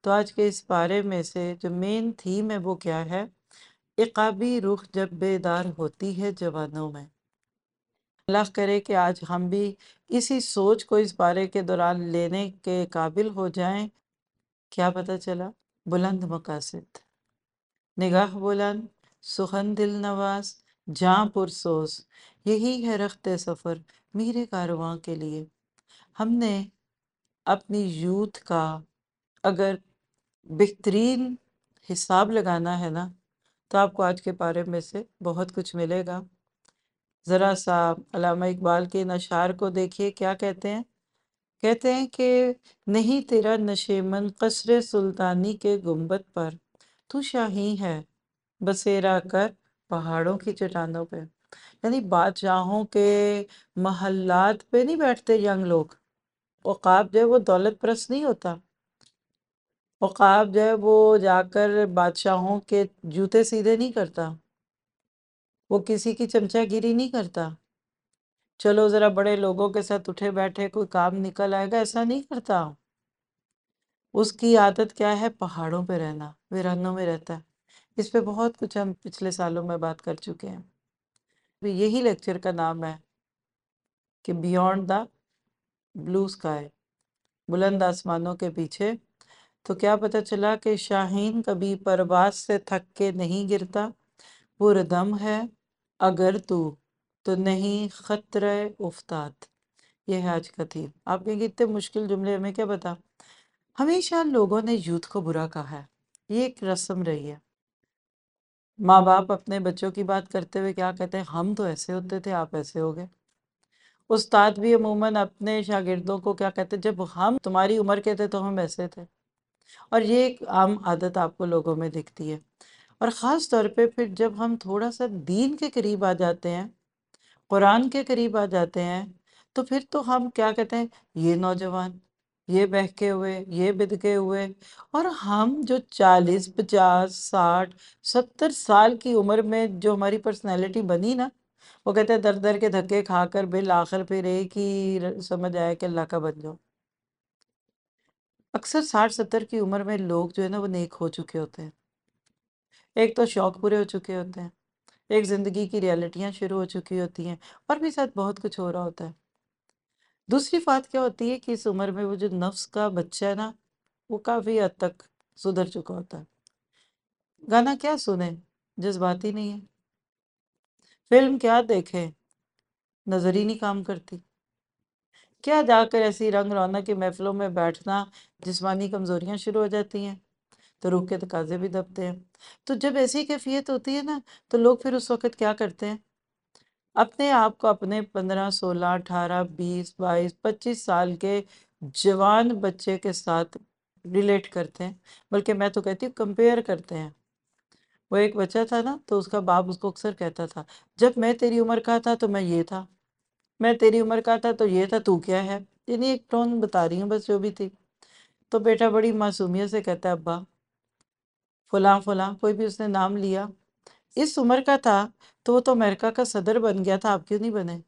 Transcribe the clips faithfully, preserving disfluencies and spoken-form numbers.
تو آج کے اس پارے میں سے جو مین تھیم ہے وہ کیا ہے؟ عقابی رخ جب بیدار ہوتی ہے جوانوں میں۔ اللہ کرے کہ آج ہم بھی اسی سوچ کو اس پارے کے دوران لینے کے قابل ہو جائیں۔ کیا پتہ چلا؟ بلند مقاصد، نگاہ بلند، سخن دل نواز، جاں پرسوز، یہی ہے رخت سفر میرے کارواں کے لیے۔ ہم نے اپنی یوتھ کا اگر بہترین حساب لگانا ہے نا تو آپ کو آج کے پارے میں سے بہت کچھ ملے گا۔ ذرا سا علامہ اقبال کے ان اشعار کو دیکھیے، کیا کہتے ہیں؟ کہتے ہیں کہ نہیں تیرا نشیمن قصر سلطانی کے گنبد پر، تو شاہی ہے بسیرا کر پہاڑوں کی چٹانوں پہ۔ یعنی بادشاہوں کے محلات پہ نہیں بیٹھتے ینگ لوگ۔ عقاب جو ہے وہ دولت پرست نہیں ہوتا۔ عقاب جو ہے وہ جا کر بادشاہوں کے جوتے سیدھے نہیں کرتا، وہ کسی کی چمچہ گیری نہیں کرتا، چلو ذرا بڑے لوگوں کے ساتھ اٹھے بیٹھے کوئی کام نکل آئے گا، ایسا نہیں کرتا۔ اس کی عادت کیا ہے؟ پہاڑوں پہ رہنا، ویرانوں میں رہتا ہے۔ اس پہ بہت کچھ ہم پچھلے سالوں میں بات کر چکے ہیں۔ یہی لیکچر کا نام ہے کہ بیونڈ دا بلو اسکائی، بلند آسمانوں کے پیچھے۔ تو کیا پتہ چلا کہ شاہین کبھی پرواز سے تھک کے نہیں گرتا، پردم ہے اگر تو تو نہیں خطرہ افتاد۔ یہ ہے آج کا تھیم۔ آپ کہیں گے اتنے مشکل جملے ہمیں کیا بتا؟ ہمیشہ لوگوں نے یوتھ کو برا کہا ہے، یہ ایک رسم رہی ہے۔ ماں باپ اپنے بچوں کی بات کرتے ہوئے کیا کہتے ہیں؟ ہم تو ایسے ہوتے تھے، آپ ایسے ہو گئے۔ استاد بھی عموماً اپنے شاگردوں کو کیا کہتے ہیں؟ جب ہم تمہاری عمر کے تھے تو ہم ایسے تھے۔ اور یہ ایک عام عادت آپ کو لوگوں میں دکھتی ہے۔ اور خاص طور پہ پھر جب ہم تھوڑا سا دین کے قریب آ جاتے ہیں، قرآن کے قریب آ جاتے ہیں، تو پھر تو ہم کیا کہتے ہیں؟ یہ نوجوان، یہ بہکے ہوئے، یہ بدکے ہوئے۔ اور ہم جو چالیس پچاس ساٹھ ستر سال کی عمر میں جو ہماری پرسنالٹی بنی نا، وہ کہتے ہیں در در کے دھکے کھا کر بالآخر پھر ایک ہی سمجھ آیا کہ اللہ کا بن جاؤ۔ اکثر ساٹھ ستر کی عمر میں لوگ جو ہے نا وہ نیک ہو چکے ہوتے ہیں۔ ایک تو شوق پورے ہو چکے ہوتے ہیں، ایک زندگی کی ریالٹیاں شروع ہو چکی ہوتی ہیں، اور بھی ساتھ بہت کچھ ہو رہا ہوتا ہے۔ دوسری بات کیا ہوتی ہے کہ اس عمر میں وہ جو نفس کا بچہ ہے نا، وہ کافی حد تک سدھر چکا ہوتا ہے۔ گانا کیا سنیں؟ جذباتی نہیں ہے۔ فلم کیا دیکھیں؟ نظر ہی نہیں کام کرتی۔ کیا جا کر ایسی رنگ رونق کی محفلوں میں بیٹھنا، جسمانی کمزوریاں شروع ہو جاتی ہیں تو روح کے تقاضے بھی دبتے ہیں۔ تو جب ایسی کیفیت ہوتی ہے نا تو لوگ پھر اس وقت کیا کرتے ہیں؟ اپنے آپ کو اپنے پندرہ سولہ اٹھارہ بیس بائیس پچیس سال کے جوان بچے کے ساتھ ریلیٹ کرتے ہیں، بلکہ میں تو کہتی ہوں کمپیئر کرتے ہیں۔ وہ ایک بچہ تھا نا تو اس کا باپ اس کو اکثر کہتا تھا، جب میں تیری عمر کا تھا تو میں یہ تھا، میں تیری عمر کا تھا تو یہ تھا، تو کیا ہے؟ یعنی ایک ٹون بتا رہی ہوں بس جو بھی تھی۔ تو بیٹا بڑی معصومیت سے کہتا ہے، ابا فلاں فلاں، کوئی بھی اس نے نام لیا، اس عمر کا تھا تو وہ تو امریکہ کا صدر بن گیا تھا، آپ کیوں نہیں بنے؟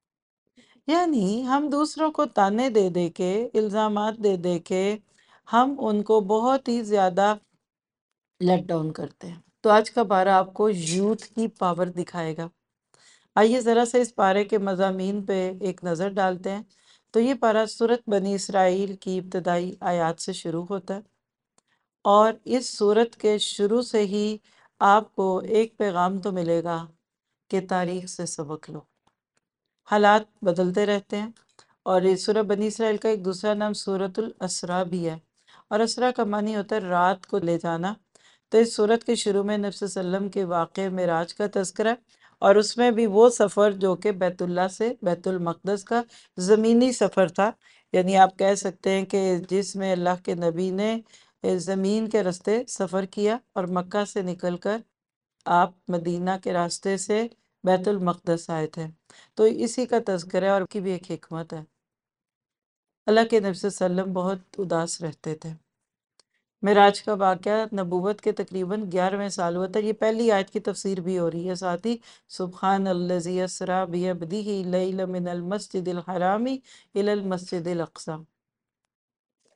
یعنی ہم دوسروں کو تانے دے دے کے، الزامات دے دے کے ہم ان کو بہت ہی زیادہ لیٹ ڈاؤن کرتے ہیں۔ تو آج کا پارہ آپ کو یوتھ کی پاور دکھائے گا۔ آئیے ذرا سے اس پارے کے مضامین پہ ایک نظر ڈالتے ہیں۔ تو یہ پارہ سورۃ بنی اسرائیل کی ابتدائی آیات سے شروع ہوتا ہے، اور اس سورت کے شروع سے ہی آپ کو ایک پیغام تو ملے گا کہ تاریخ سے سبق لو۔ حالات بدلتے رہتے ہیں، اور اس سورہ بنی اسرائیل کا ایک دوسرا نام سورۃ الاسراء بھی ہے، اور اسراء کا معنی ہوتا ہے رات کو لے جانا۔ تو اس سورت کے شروع میں نبی صلی اللہ علیہ وسلم کے واقع معراج کا تذکرہ ہے، اور اس میں بھی وہ سفر جو کہ بیت اللہ سے بیت المقدس کا زمینی سفر تھا، یعنی آپ کہہ سکتے ہیں کہ جس میں اللہ کے نبی نے زمین کے راستے سفر کیا اور مکہ سے نکل کر آپ مدینہ کے راستے سے بیت المقدس آئے تھے۔ تو اسی کا تذکرہ ہے، اور کی بھی ایک حکمت ہے۔ اللہ کے نبی صلی اللہ علیہ وسلم بہت اداس رہتے تھے۔ معراج کا واقعہ نبوت کے تقریباً گیارہویں سال ہوا تھا۔ یہ پہلی آیت کی تفسیر بھی ہو رہی ہے ساتھ ہی، سبحان الذی اسریٰ بعبدہ لیلا من المسجد الحرام الی المسجد الاقصی۔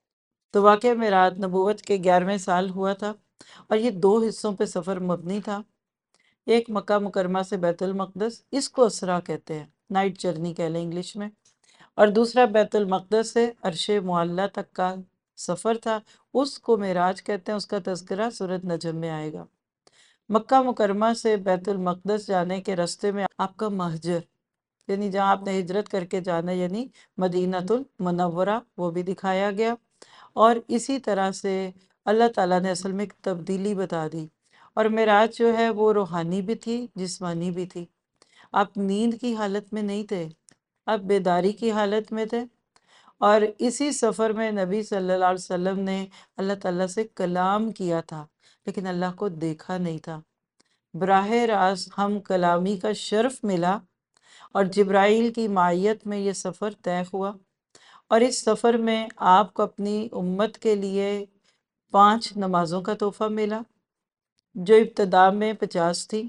تو واقعہ معراج نبوت کے گیارہویں سال ہوا تھا، اور یہ دو حصوں پہ سفر مبنی تھا۔ ایک مکہ مکرمہ سے بیت المقدس، اس کو اسرا کہتے ہیں، نائٹ جرنی کہہ لیں انگلش میں، اور دوسرا بیت المقدس سے عرش معلیٰ تک کا سفر تھا، اس کو معراج کہتے ہیں۔ اس کا تذکرہ سورۃ نجم میں آئے گا۔ مکہ مکرمہ سے بیت المقدس جانے کے راستے میں آپ کا مہجر، یعنی جہاں آپ نے ہجرت کر کے جانا، یعنی مدینہ المنورہ، وہ بھی دکھایا گیا۔ اور اسی طرح سے اللہ تعالیٰ نے اصل میں ایک تبدیلی بتا دی، اور معراج جو ہے وہ روحانی بھی تھی، جسمانی بھی تھی۔ آپ نیند کی حالت میں نہیں تھے، آپ بیداری کی حالت میں تھے، اور اسی سفر میں نبی صلی اللہ علیہ وسلم نے اللہ تعالیٰ سے کلام کیا تھا، لیکن اللہ کو دیکھا نہیں تھا۔ براہ راست ہم کلامی کا شرف ملا، اور جبرائیل کی معیت میں یہ سفر طے ہوا، اور اس سفر میں آپ کو اپنی امت کے لیے پانچ نمازوں کا تحفہ ملا، جو ابتدا میں پچاس تھی،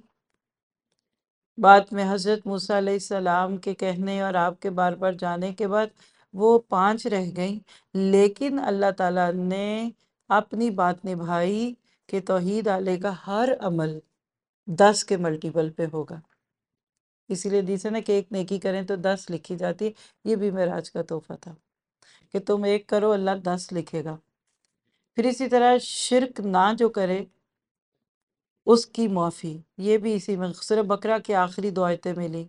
بعد میں حضرت موسیٰ علیہ السلام کے کہنے اور آپ کے بار بار جانے کے بعد وہ پانچ رہ گئیں، لیکن اللہ تعالیٰ نے اپنی بات نبھائی کہ توحید علیہ کا ہر عمل دس کے ملٹیپل پہ ہوگا۔ اسی لیے حدیث ہے نا کہ ایک نیکی کریں تو دس لکھی جاتی ہے۔ یہ بھی معراج کا تحفہ تھا کہ تم ایک کرو، اللہ دس لکھے گا۔ پھر اسی طرح شرک نہ جو کرے اس کی معافی، یہ بھی اسی میں سورہ بقرہ کی آخری دو آیتیں ملی۔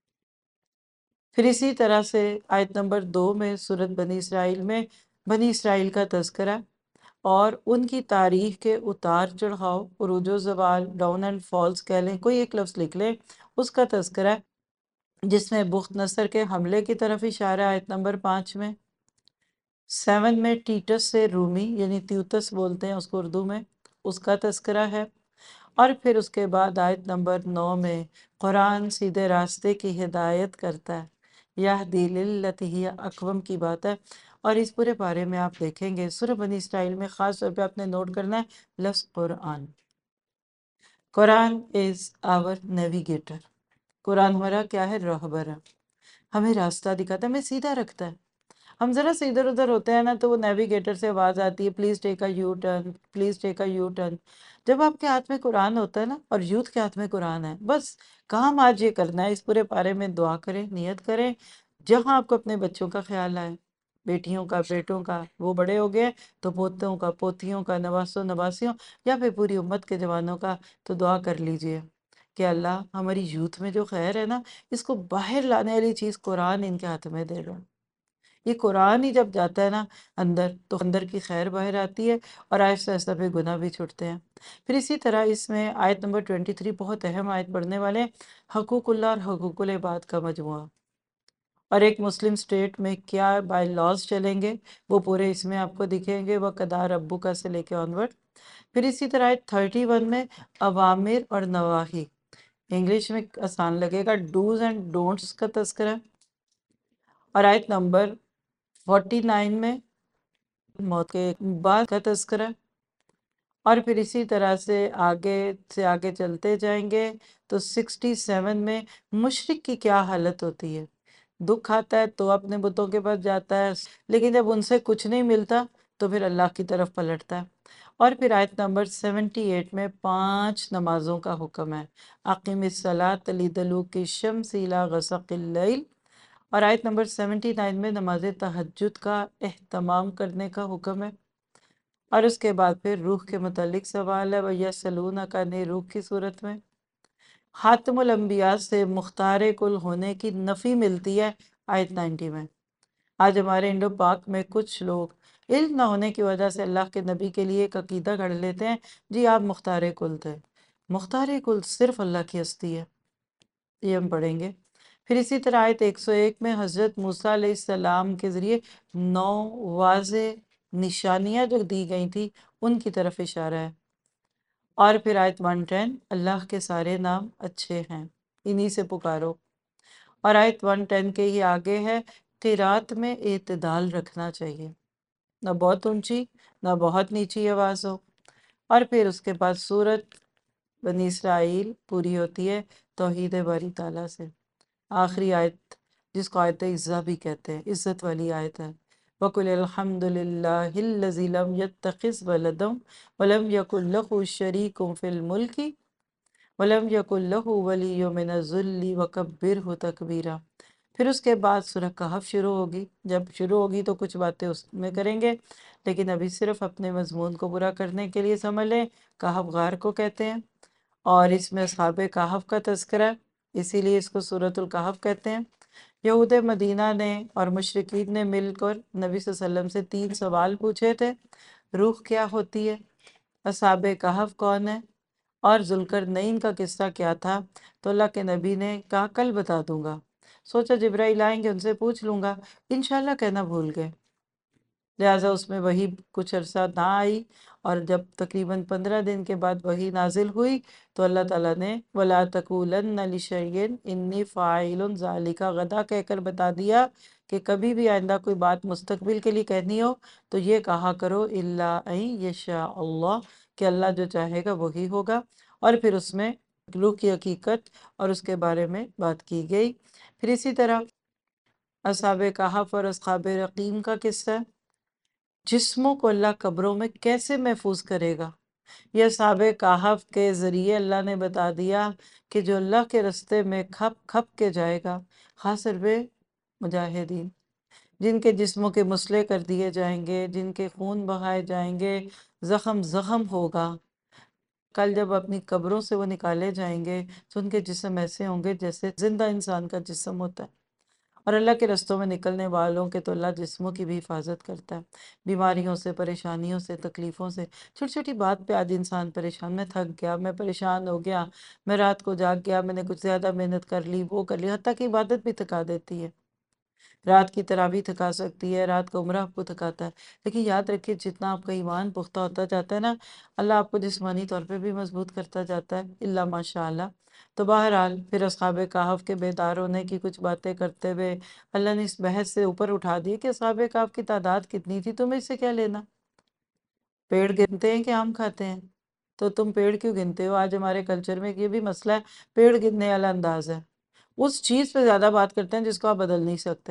پھر اسی طرح سے آیت نمبر دو میں سورۃ بنی اسرائیل میں بنی اسرائیل کا تذکرہ اور ان کی تاریخ کے اتار چڑھاؤ، عروج و زوال، ڈاؤن اینڈ فالز کہہ لیں، کوئی ایک لفظ لکھ لیں، اس کا تذکرہ، جس میں بخت نصر کے حملے کی طرف اشارہ آیت نمبر پانچ میں۔ سیون میں ٹیٹس سے رومی، یعنی تیوتس بولتے ہیں اس کو اردو میں، اس کا تذکرہ ہے۔ اور پھر اس کے بعد آیت نمبر نو میں قرآن سیدھے راستے کی ہدایت کرتا ہے، یہدی للتی ہی اقوم کی بات ہے۔ اور اس پورے بارے میں آپ دیکھیں گے سورہ بنی اسرائیل میں خاص طور پہ آپ نے نوٹ کرنا ہے لفظ قرآن۔ قرآن از آور نیویگیٹر، قرآن ہمارا کیا ہے؟ رہبر ہے، ہمیں راستہ دکھاتا ہے، ہمیں سیدھا رکھتا ہے۔ ہم ذرا سے ادھر ادھر ہوتے ہیں نا تو وہ نیویگیٹر سے آواز آتی ہے، please take a U turn, please take a U turn. جب آپ کے ہاتھ میں قرآن ہوتا ہے نا، اور یوتھ کے ہاتھ میں قرآن ہے، بس کام آج یہ کرنا ہے، اس پورے بارے میں دعا کریں، نیت کریں، جہاں آپ کو اپنے بچوں کا خیال آئے، بیٹیوں کا، بیٹوں کا، وہ بڑے ہو گئے تو پوتوں کا، پوتیوں کا، نواسوں نواسیوں، یا پھر پوری امت کے جوانوں کا، تو دعا کر لیجئے کہ اللہ ہماری یوتھ میں جو خیر ہے نا، اس کو باہر لانے والی چیز قرآن ان کے ہاتھ میں دے گا۔ یہ قرآن ہی جب جاتا ہے نا اندر، تو اندر کی خیر باہر آتی ہے، اور آہستہ آہستہ پہ گناہ بھی چھٹتے ہیں۔ پھر اسی طرح اس میں آیت نمبر تیئیس بہت اہم آیت پڑھنے والے ہیں، حقوق اللہ اور حقوق العباد کا مجموعہ، اور ایک مسلم سٹیٹ میں کیا بائی لاز چلیں گے، وہ پورے اس میں آپ کو دکھیں گے، وہ قدار ابو کا سے لے کے آنورڈ۔ پھر اسی طرح آیت تھرٹی ون میں اوامر اور نواہی، انگلش میں آسان لگے گا، ڈوز اینڈ ڈونٹس کا تذکرہ، اور آیت نمبر فورٹی نائن میں موت کے بعد کا تذکرہ، اور پھر اسی طرح سے آگے سے آگے چلتے جائیں گے تو سکسٹی سیون میں مشرک کی کیا حالت ہوتی ہے، دکھ آتا ہے تو اپنے بتوں کے پاس جاتا ہے، لیکن جب ان سے کچھ نہیں ملتا تو پھر اللہ کی طرف پلٹتا ہے۔ اور پھر آیت نمبر سیونٹی ایٹ میں پانچ نمازوں کا حکم ہے، اقیم الصلاۃ لدلوک الشمس الی غسق اللیل، اور آیت نمبر سیونٹی نائن میں نماز تہجد کا اہتمام کرنے کا حکم ہے۔ اور اس کے بعد پھر روح کے متعلق سوال ہے، وَيَسْأَلُونَكَ عَنِ روح کی صورت میں خاتم الانبیاء سے مختار کل ہونے کی نفی ملتی ہے آیت نائنٹی میں۔ آج ہمارے انڈو پاک میں کچھ لوگ علم نہ ہونے کی وجہ سے اللہ کے نبی کے لیے ایک عقیدہ گھڑ لیتے ہیں، جی آپ مختار کل تھے۔ مختار کل صرف اللہ کی ہستی ہے، یہ ہم پڑھیں گے۔ پھر اسی طرح آیت ایک سو ایک میں حضرت موسیٰ علیہ السلام کے ذریعے نو واضح نشانیاں جو دی گئی تھی ان کی طرف اشارہ ہے۔ اور پھر آیت ون ٹین، اللہ کے سارے نام اچھے ہیں، انہی سے پکارو۔ اور آیت ون ٹین کے ہی آگے ہے، قرات میں اعتدال رکھنا چاہیے، نہ بہت اونچی نہ بہت نیچی آواز ہو۔ اور پھر اس کے بعد سورت بنی اسرائیل پوری ہوتی ہے توحید باری تعالیٰ سے، آخری آیت جس کو آیت عزہ بھی کہتے ہیں، عزت والی آیت ہے، وَقُلِ الْحَمْدُ لِلَّهِ الَّذِي لَمْ يَتَّخِذْ وَلَدًا وَلَمْ يَكُنْ لَهُ شَرِيكٌ فِي الْمُلْكِ وَلَمْ يَكُنْ لَهُ وَلِيٌّ مِّنَ الذُّلِّ وَكَبِّرْهُ تَكْبِيرًا۔ پھر اس کے بعد سورہ کہف شروع ہوگی۔ جب شروع ہوگی تو کچھ باتیں اس میں کریں گے، لیکن ابھی صرف اپنے مضمون کو پورا کرنے کے لیے سمجھ لیں۔ کہف غار کو کہتے ہیں، اور اس میں اصحاب کہف کا تذکرہ ہے، اسی لیے اس کو سورۃ الکہف کہتے ہیں۔ یہود مدینہ نے اور مشرکین نے مل کر نبی صلی اللہ علیہ وسلم سے تین سوال پوچھے تھے: روح کیا ہوتی ہے، اصحاب کہف کون ہے، اور ذوالقرنین کا قصہ کیا تھا؟ تو اللہ کے نبی نے کہا کل بتا دوں گا، سوچا جبرائیل آئیں گے ان سے پوچھ لوں گا، انشاءاللہ کہنا بھول گئے، لہٰذا اس میں وہی کچھ عرصہ نہ آئی، اور جب تقریباً پندرہ دن کے بعد وہی نازل ہوئی تو اللہ تعالیٰ نے وَلَا تَقُولَنَّ لِشَيْءٍ إِنِّي فَاعِلٌ ذَلِكَ غدا کہہ کر بتا دیا کہ کبھی بھی آئندہ کوئی بات مستقبل کے لیے کہنی ہو تو یہ کہا کرو إِلَّا أَن يَشَاءَ اللَّهُ، کہ اللہ جو چاہے گا وہی ہوگا۔ اور پھر اس میں روح کی حقیقت اور اس کے بارے میں بات کی گئی۔ پھر اسی طرح اصحاب کہف اور اصحاب رقیم کا قصہ، جسموں کو اللہ قبروں میں کیسے محفوظ کرے گا، یہ اصحاب کہف کے ذریعے اللہ نے بتا دیا کہ جو اللہ کے رستے میں کھپ کھپ کے جائے گا، خاص طور پہ مجاہدین، جن کے جسموں کے مسئلے کر دیے جائیں گے، جن کے خون بہائے جائیں گے، زخم زخم ہوگا، کل جب اپنی قبروں سے وہ نکالے جائیں گے تو ان کے جسم ایسے ہوں گے جیسے زندہ انسان کا جسم ہوتا ہے۔ اور اللہ کے رستوں میں نکلنے والوں کے تو اللہ جسموں کی بھی حفاظت کرتا ہے، بیماریوں سے، پریشانیوں سے، تکلیفوں سے۔ چھوٹی چھوٹی بات پہ آج انسان پریشان، میں تھک گیا، میں پریشان ہو گیا، میں رات کو جاگ گیا، میں نے کچھ زیادہ محنت کر لی، وہ کر لی، حتیٰ کہ عبادت بھی تھکا دیتی ہے۔ رات کی تراویح تھکا سکتی ہے، رات کا عمرہ آپ کو تھکاتا ہے، لیکن یاد رکھیے جتنا آپ کا ایمان پختہ ہوتا جاتا ہے نا، اللہ آپ کو جسمانی طور پہ بھی مضبوط کرتا جاتا ہے، الا ماشاء اللہ۔ تو بہرحال پھر اصحاب کہف کے بیدار ہونے کی کچھ باتیں کرتے ہوئے اللہ نے اس بحث سے اوپر اٹھا دی کہ اصحاب کہف کی تعداد کتنی تھی، تمہیں اس سے کیا لینا؟ پیڑ گنتے ہیں کہ آم کھاتے ہیں؟ تو تم پیڑ کیوں گنتے ہو؟ آج ہمارے کلچر میں یہ بھی مسئلہ ہے، پیڑ گننے والا انداز ہے، اس چیز پہ زیادہ بات کرتے ہیں جس کو آپ بدل نہیں سکتے۔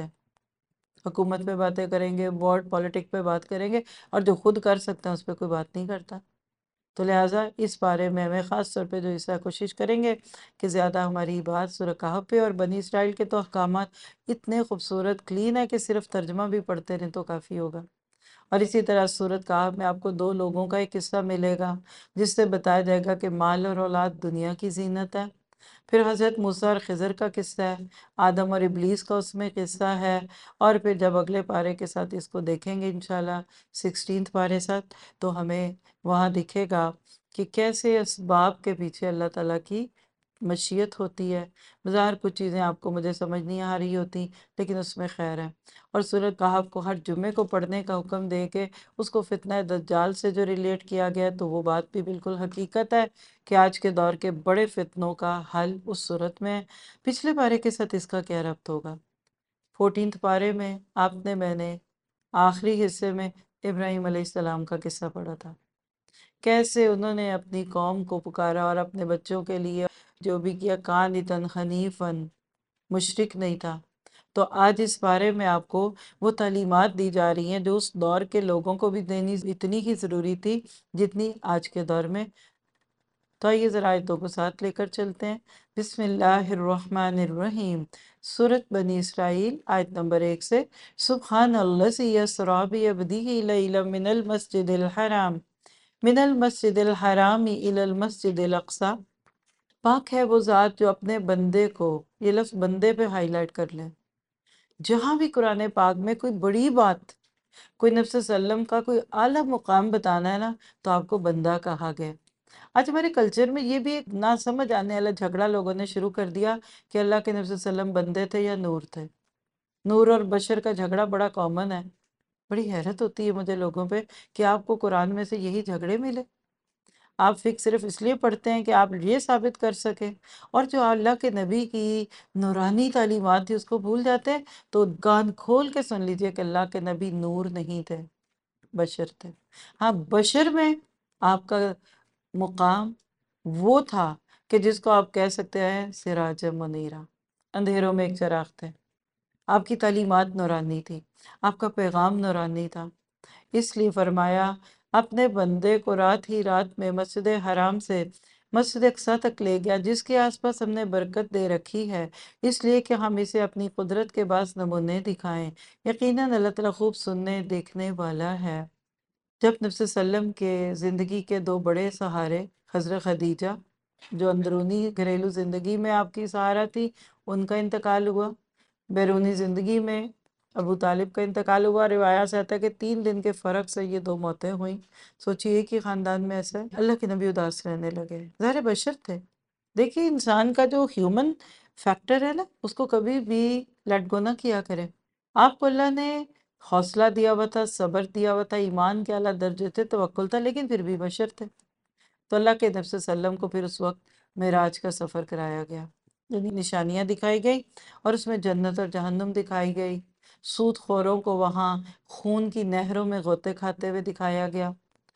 حکومت پہ باتیں کریں گے، وارڈ پالیٹک پہ بات کریں گے، اور جو خود کر سکتے ہیں اس پہ کوئی بات نہیں کرتا۔ تو لہٰذا اس بارے میں ہمیں خاص طور پہ جو حصہ کوشش کریں گے کہ زیادہ ہماری بات سورہ کہف پہ، اور بنی اسرائیل کے تو احکامات اتنے خوبصورت کلین ہے کہ صرف ترجمہ بھی پڑھتے رہیں تو کافی ہوگا۔ اور اسی طرح سورۃ کہف میں آپ کو دو لوگوں کا ایک قصہ ملے گا جس سے بتایا جائے گا کہ مال اور اولاد دنیا کی زینت ہے۔ پھر حضرت موسیٰ اور خضر کا قصہ ہے، آدم اور ابلیس کا اس میں قصہ ہے، اور پھر جب اگلے پارے کے ساتھ اس کو دیکھیں گے انشاءاللہ سکسٹینتھ پارے ساتھ، تو ہمیں وہاں دکھے گا کہ کیسے اسباب کے پیچھے اللہ تعالیٰ کی مشیت ہوتی ہے۔ بظاہر کچھ چیزیں آپ کو مجھے سمجھ نہیں آ رہی ہوتی، لیکن اس میں خیر ہے۔ اور سورۃ کہف کو ہر جمعے کو پڑھنے کا حکم دے کے اس کو فتنہ دجال سے جو ریلیٹ کیا گیا تو وہ بات بھی بالکل حقیقت ہے کہ آج کے دور کے بڑے فتنوں کا حل اس صورت میں ہے۔ پچھلے پارے کے ساتھ اس کا کیا ربط ہوگا؟ فورٹینتھ پارے میں آپ نے میں نے آخری حصے میں ابراہیم علیہ السلام کا قصہ پڑھا تھا، کیسے انہوں نے اپنی قوم کو پکارا اور اپنے بچوں کے لیے جو بھی کیا، قانتاً حنیفاً، مشرک نہیں تھا۔ تو آج اس بارے میں آپ کو وہ تعلیمات دی جا رہی ہیں جو اس دور کے لوگوں کو بھی دینی اتنی ہی ضروری تھی جتنی آج کے دور میں۔ تو آئیے ذرا آیتوں کو ساتھ لے کر چلتے ہیں۔ بسم اللہ الرحمن الرحیم، سورۃ بنی اسرائیل، آیت نمبر ایک سے۔ سبحان الذی اسریٰ بعبدہ لیلا من المسجد الحرام من المسجد الحرام الی المسجد الاقصی۔ پاک ہے وہ ذات جو اپنے بندے کو، یہ لفظ بندے پہ ہائی لائٹ کر لیں، جہاں بھی قرآن پاک میں کوئی بڑی بات، کوئی نبی صلی اللہ علیہ وسلم کا کوئی اعلیٰ مقام بتانا ہے نا تو آپ کو بندہ کہا گیا۔ آج ہمارے کلچر میں یہ بھی ایک نہ سمجھ آنے والا جھگڑا لوگوں نے شروع کر دیا کہ اللہ کے نبی صلی اللہ علیہ وسلم بندے تھے یا نور تھے۔ نور اور بشر کا جھگڑا بڑا کامن ہے۔ بڑی حیرت ہوتی ہے مجھے لوگوں پہ کہ آپ کو قرآن میں سے یہی جھگڑے ملے، آپ فکر صرف اس لیے پڑھتے ہیں کہ آپ یہ ثابت کر سکیں، اور جو اللہ کے نبی کی نورانی تعلیمات تھی اس کو بھول جاتے ہیں۔ تو کان کھول کے سن لیجئے کہ اللہ کے نبی نور نہیں تھے، بشر تھے۔ ہاں، بشر میں آپ کا مقام وہ تھا کہ جس کو آپ کہہ سکتے ہیں سراج منیرہ، اندھیروں میں ایک چراغ تھے، آپ کی تعلیمات نورانی تھی۔ آپ کا پیغام نورانی تھا، اس لیے فرمایا اپنے بندے کو رات ہی رات میں مسجد حرام سے مسجد اقصیٰ تک لے گیا، جس کے آس پاس ہم نے برکت دے رکھی ہے، اس لیے کہ ہم اسے اپنی قدرت کے بعض نمونے دکھائیں۔ یقیناً اللہ تعالیٰ خوب سننے دیکھنے والا ہے۔ جب نبی صلی اللہ علیہ وسلم کے زندگی کے دو بڑے سہارے، حضرت خدیجہ جو اندرونی گھریلو زندگی میں آپ کی سہارا تھی، ان کا انتقال ہوا، بیرونی زندگی میں ابو طالب کا انتقال ہوا۔ روایات سے آتا ہے کہ تین دن کے فرق سے یہ دو موتیں ہوئیں۔ سوچیے ایک ہی خاندان میں ایسا ہے۔ اللہ کے نبی اداس رہنے لگے، ظاہر بشر تھے۔ دیکھیے انسان کا جو ہیومن فیکٹر ہے نا، اس کو کبھی بھی لیٹ گو نہ کیا کرے۔ آپ کو اللہ نے حوصلہ دیا ہوا تھا، صبر دیا ہوا تھا، ایمان کے اعلیٰ درجے تھے، توکل تھا، لیکن پھر بھی بشر تھے۔ تو اللہ کے نبی صلی اللہ علیہ وسلم کو پھر اس وقت معراج کا سفر کرایا گیا، یعنی نشانیاں دکھائی گئی اور اس میں جنت اور جہنم دکھائی گئی۔ سود خوروں کو وہاں خون کی نہروں میں غوطے کھاتے ہوئے دکھایا گیا۔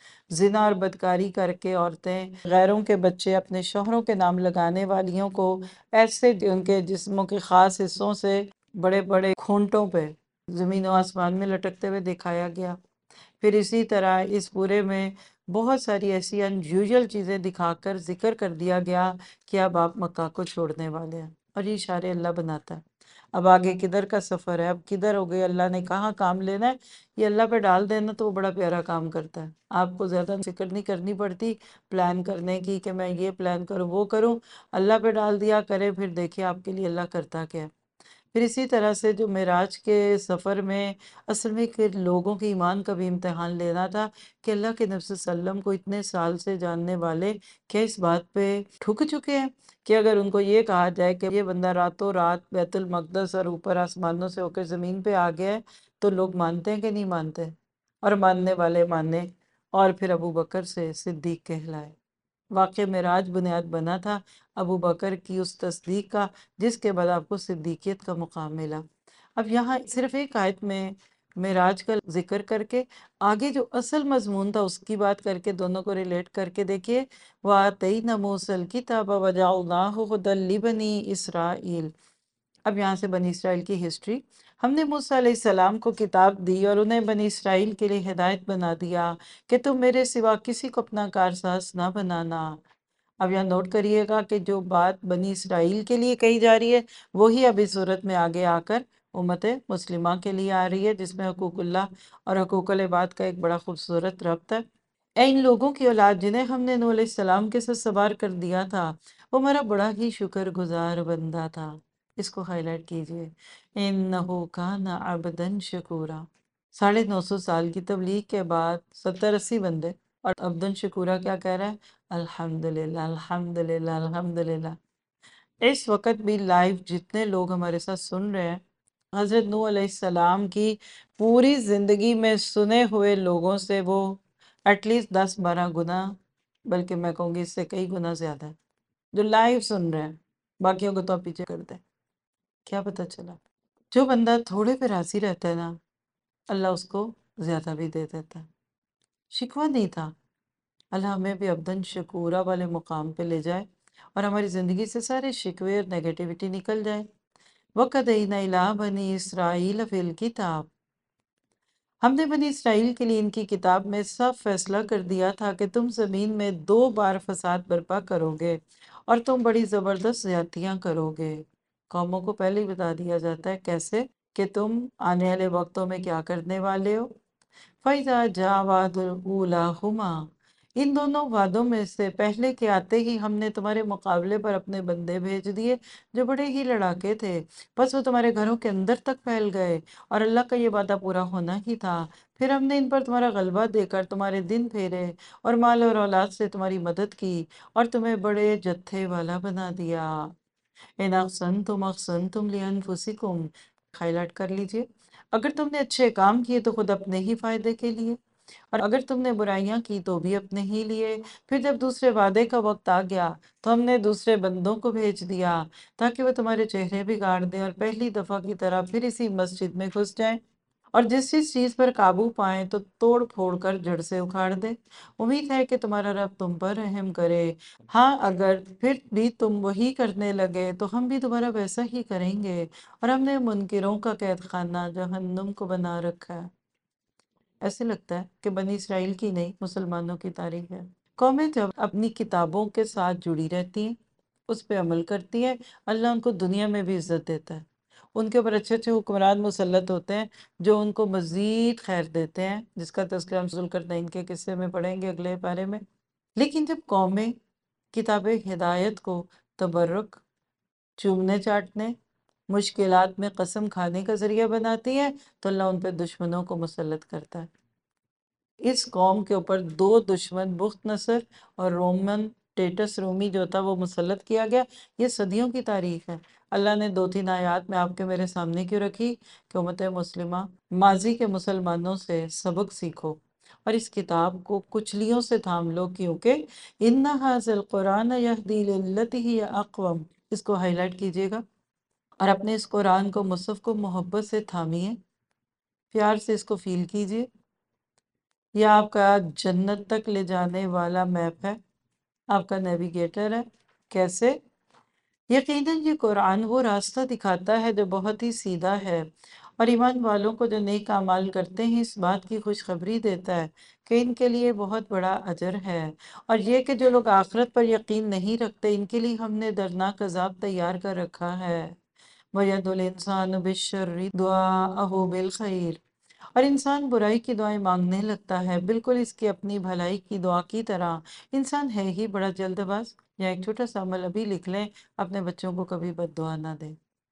زنا اور بدکاری کر کے عورتیں غیروں کے بچے اپنے شوہروں کے نام لگانے والیوں کو ایسے ان کے جسموں کے خاص حصوں سے بڑے بڑے کھونٹوں پہ زمین و آسمان میں لٹکتے ہوئے دکھایا گیا۔ پھر اسی طرح اس پورے میں بہت ساری ایسی انیوژل چیزیں دکھا کر ذکر کر دیا گیا کہ اب آپ مکہ کو چھوڑنے والے ہیں، اور یہ اشارے اللہ بناتا ہے۔ اب آگے کدھر کا سفر ہے، اب کدھر ہو گئے، اللہ نے کہاں کام لینا ہے، یہ اللہ پہ ڈال دینا تو وہ بڑا پیارا کام کرتا ہے۔ آپ کو زیادہ فکر نہیں کرنی پڑتی پلان کرنے کی کہ میں یہ پلان کروں وہ کروں، اللہ پہ ڈال دیا کرے، پھر دیکھیں آپ کے لیے اللہ کرتا کیا ہے۔ پھر اسی طرح سے جو معراج کے سفر میں اصل میں کہ لوگوں کے ایمان کا بھی امتحان لینا تھا کہ اللہ کے نبی صلی اللہ علیہ وسلم کو اتنے سال سے جاننے والے کیا اس بات پہ ٹھک چکے ہیں کہ اگر ان کو یہ کہا جائے کہ یہ بندہ راتوں رات بیت المقدس اور اوپر آسمانوں سے ہو کر زمین پہ آ گیا ہے، تو لوگ مانتے ہیں کہ نہیں مانتے؟ اور ماننے والے مانے، اور پھر ابو بکر سے صدیق کہلائے۔ واقع معراج بنیاد بنا تھا ابو بکر کی اس تصدیق کا، جس کے بعد آپ کو صدیقیت کا مقام ملا۔ اب یہاں صرف ایک آیت میں معراج کا ذکر کر کے آگے جو اصل مضمون تھا اس کی بات کر کے دونوں کو ریلیٹ کر کے دیکھیے، وَآتَيْنَا مُوسَى الْكِتَابَ وَجَعَلْنَاهُ هُدًى لِبَنِي إِسْرَائِيلَ۔ اب یہاں سے بنی اسرائیل کی ہسٹری، ہم نے موسیٰ علیہ السلام کو کتاب دی اور انہیں بنی اسرائیل کے لیے ہدایت بنا دیا کہ تم میرے سوا کسی کو اپنا کارساز نہ بنانا۔ اب یہاں نوٹ کریے گا کہ جو بات بنی اسرائیل کے لیے کہی جا رہی ہے وہی اب اس صورت میں آگے آ کر امت مسلمہ کے لیے آ رہی ہے، جس میں حقوق اللہ اور حقوق العباد کا ایک بڑا خوبصورت ربط ہے۔ اے ان لوگوں کی اولاد جنہیں ہم نے نوح علیہ السلام کے ساتھ سوار کر دیا تھا، وہ ہمارا بڑا ہی شکر گزار بندہ تھا۔ اس کو ہائی لائٹ کیجئے، اِنَّهُ كَانَ عَبْدًا شَكُورًا۔ ساڑھے نو سو سال کی تبلیغ کے بعد ستر اسی بندے، اور عبدًا شکورا کیا کہہ رہا ہے؟ الحمدللہ الحمدللہ الحمدللہ۔ اس وقت بھی لائیو جتنے لوگ ہمارے ساتھ سن رہے ہیں، حضرت نوح علیہ السلام کی پوری زندگی میں سنے ہوئے لوگوں سے وہ ایٹ لیسٹ دس بارہ گنا، بلکہ میں کہوں گی اس سے کئی گنا زیادہ ہے، جو لائیو سن رہے ہیں۔ باقیوں کو تو آپ پیچھے کر دیں۔ کیا پتہ چلا؟ جو بندہ تھوڑے پہ راضی رہتا ہے نا، اللہ اس کو زیادہ بھی دے دیتا ہے۔ شکوہ نہیں تھا، اللہ ہمیں بھی عبداً شکورا والے مقام پہ لے جائے اور ہماری زندگی سے سارے شکوے اور نیگیٹیوٹی نکل جائے۔ وَقَدَيْنَا إِلَىٰ بَنِي إِسْرَائِيلَ فِي الْكِتَابِ۔ ہم نے بنی اسرائیل کے لیے ان کی کتاب میں سب فیصلہ کر دیا تھا کہ تم زمین میں دو بار فساد برپا کرو گے اور تم بڑی زبردست زیادتیاں کرو گے۔ قوموں کو پہلے ہی بتا دیا جاتا ہے کیسے کہ تم آنے والے وقتوں میں کیا کرنے والے ہو۔ فَإِذَا جَاءَ وَعْدُ أُولَاهُمَا۔ ان دونوں وعدوں میں سے پہلے کے آتے ہی ہم نے تمہارے مقابلے پر اپنے بندے بھیج دیے جو بڑے ہی لڑاکے تھے، بس وہ تمہارے گھروں کے اندر تک پھیل گئے اور اللہ کا یہ وعدہ پورا ہونا ہی تھا۔ پھر ہم نے ان پر تمہارا غلبہ دے کر تمہارے دن پھیرے اور مال اور اولاد سے تمہاری مدد کی اور تمہیں بڑے جتھے والا بنا دیا۔ اِنْ أَحْسَنْتُمْ أَحْسَنْتُمْ لِأَنفُسِكُمْ۔ ہائی لائٹ کر لیجئے، اگر تم نے اچھے کام کیے تو خود اپنے ہی فائدے کے لیے، اور اگر تم نے برائیاں کی تو بھی اپنے ہی لیے۔ پھر جب دوسرے وعدے کا وقت آ گیا تو ہم نے دوسرے بندوں کو بھیج دیا تاکہ وہ تمہارے چہرے بگاڑ دیں اور پہلی دفعہ کی طرح پھر اسی مسجد میں گھس جائیں۔ اور جس جس چیز پر قابو پائیں تو توڑ پھوڑ کر جڑ سے اکھاڑ دے۔ امید ہے کہ تمہارا رب تم پر رحم کرے۔ ہاں اگر پھر بھی تم وہی کرنے لگے تو ہم بھی تمہارا ویسا ہی کریں گے، اور ہم نے منکروں کا قید خانہ جہنم کو بنا رکھا ہے۔ ایسے لگتا ہے کہ بنی اسرائیل کی نہیں، مسلمانوں کی تاریخ ہے۔ قومیں جب اپنی کتابوں کے ساتھ جڑی رہتی ہیں، اس پہ عمل کرتی ہیں، اللہ ان کو دنیا میں بھی عزت دیتا ہے۔ ان کے اوپر اچھے اچھے حکمران مسلط ہوتے ہیں جو ان کو مزید خیر دیتے ہیں، جس کا تذکرہ ہم ذوالقرنین کے قصے میں پڑھیں گے اگلے پارے میں۔ لیکن جب قومیں کتاب ہدایت کو تبرک، چومنے چاٹنے، مشکلات میں قسم کھانے کا ذریعہ بناتی ہیں تو اللہ ان پہ دشمنوں کو مسلط کرتا ہے۔ اس قوم کے اوپر دو دشمن بخت نصر اور رومن ٹیٹس رومی جو تھا وہ مسلط کیا گیا۔ یہ صدیوں کی تاریخ ہے۔ اللہ نے دو تین آیات میں آپ کے میرے سامنے کیوں رکھی کہ امت مسلمہ ماضی کے مسلمانوں سے سبق سیکھو اور اس کتاب کو کچلیوں سے تھام لو، کیونکہ ان ھذا القرآن یہدی للتی ہی اقوم۔ اس کو ہائی لائٹ کیجئے گا اور اپنے اس قرآن کو، مصحف کو محبت سے تھامیے، پیار سے اس کو فیل کیجئے۔ یہ آپ کا جنت تک لے جانے والا میپ ہے، آپ کا نیویگیٹر ہے۔ کیسے؟ یقیناً یہ قرآن وہ راستہ دکھاتا ہے جو بہت ہی سیدھا ہے، اور ایمان والوں کو جو نیک اعمال کرتے ہیں اس بات کی خوشخبری دیتا ہے کہ ان کے لیے بہت بڑا اجر ہے، اور یہ کہ جو لوگ آخرت پر یقین نہیں رکھتے ان کے لیے ہم نے دردناک عذاب تیار کر رکھا ہے۔ وَيَدْعُ الْإِنسَانُ بِالشَّرِّ دُعَاءَهُ بِالْخَيْرِ۔ اور انسان برائی کی دعائیں مانگنے لگتا ہے، بالکل اس کی اپنی بھلائی کی دعا کی طرح۔ انسان ہے ہی بڑا جلد باز۔ یا ایک چھوٹا سا عمل ابھی لکھ لیں، اپنے بچوں کو کبھی بد دعا نہ دیں۔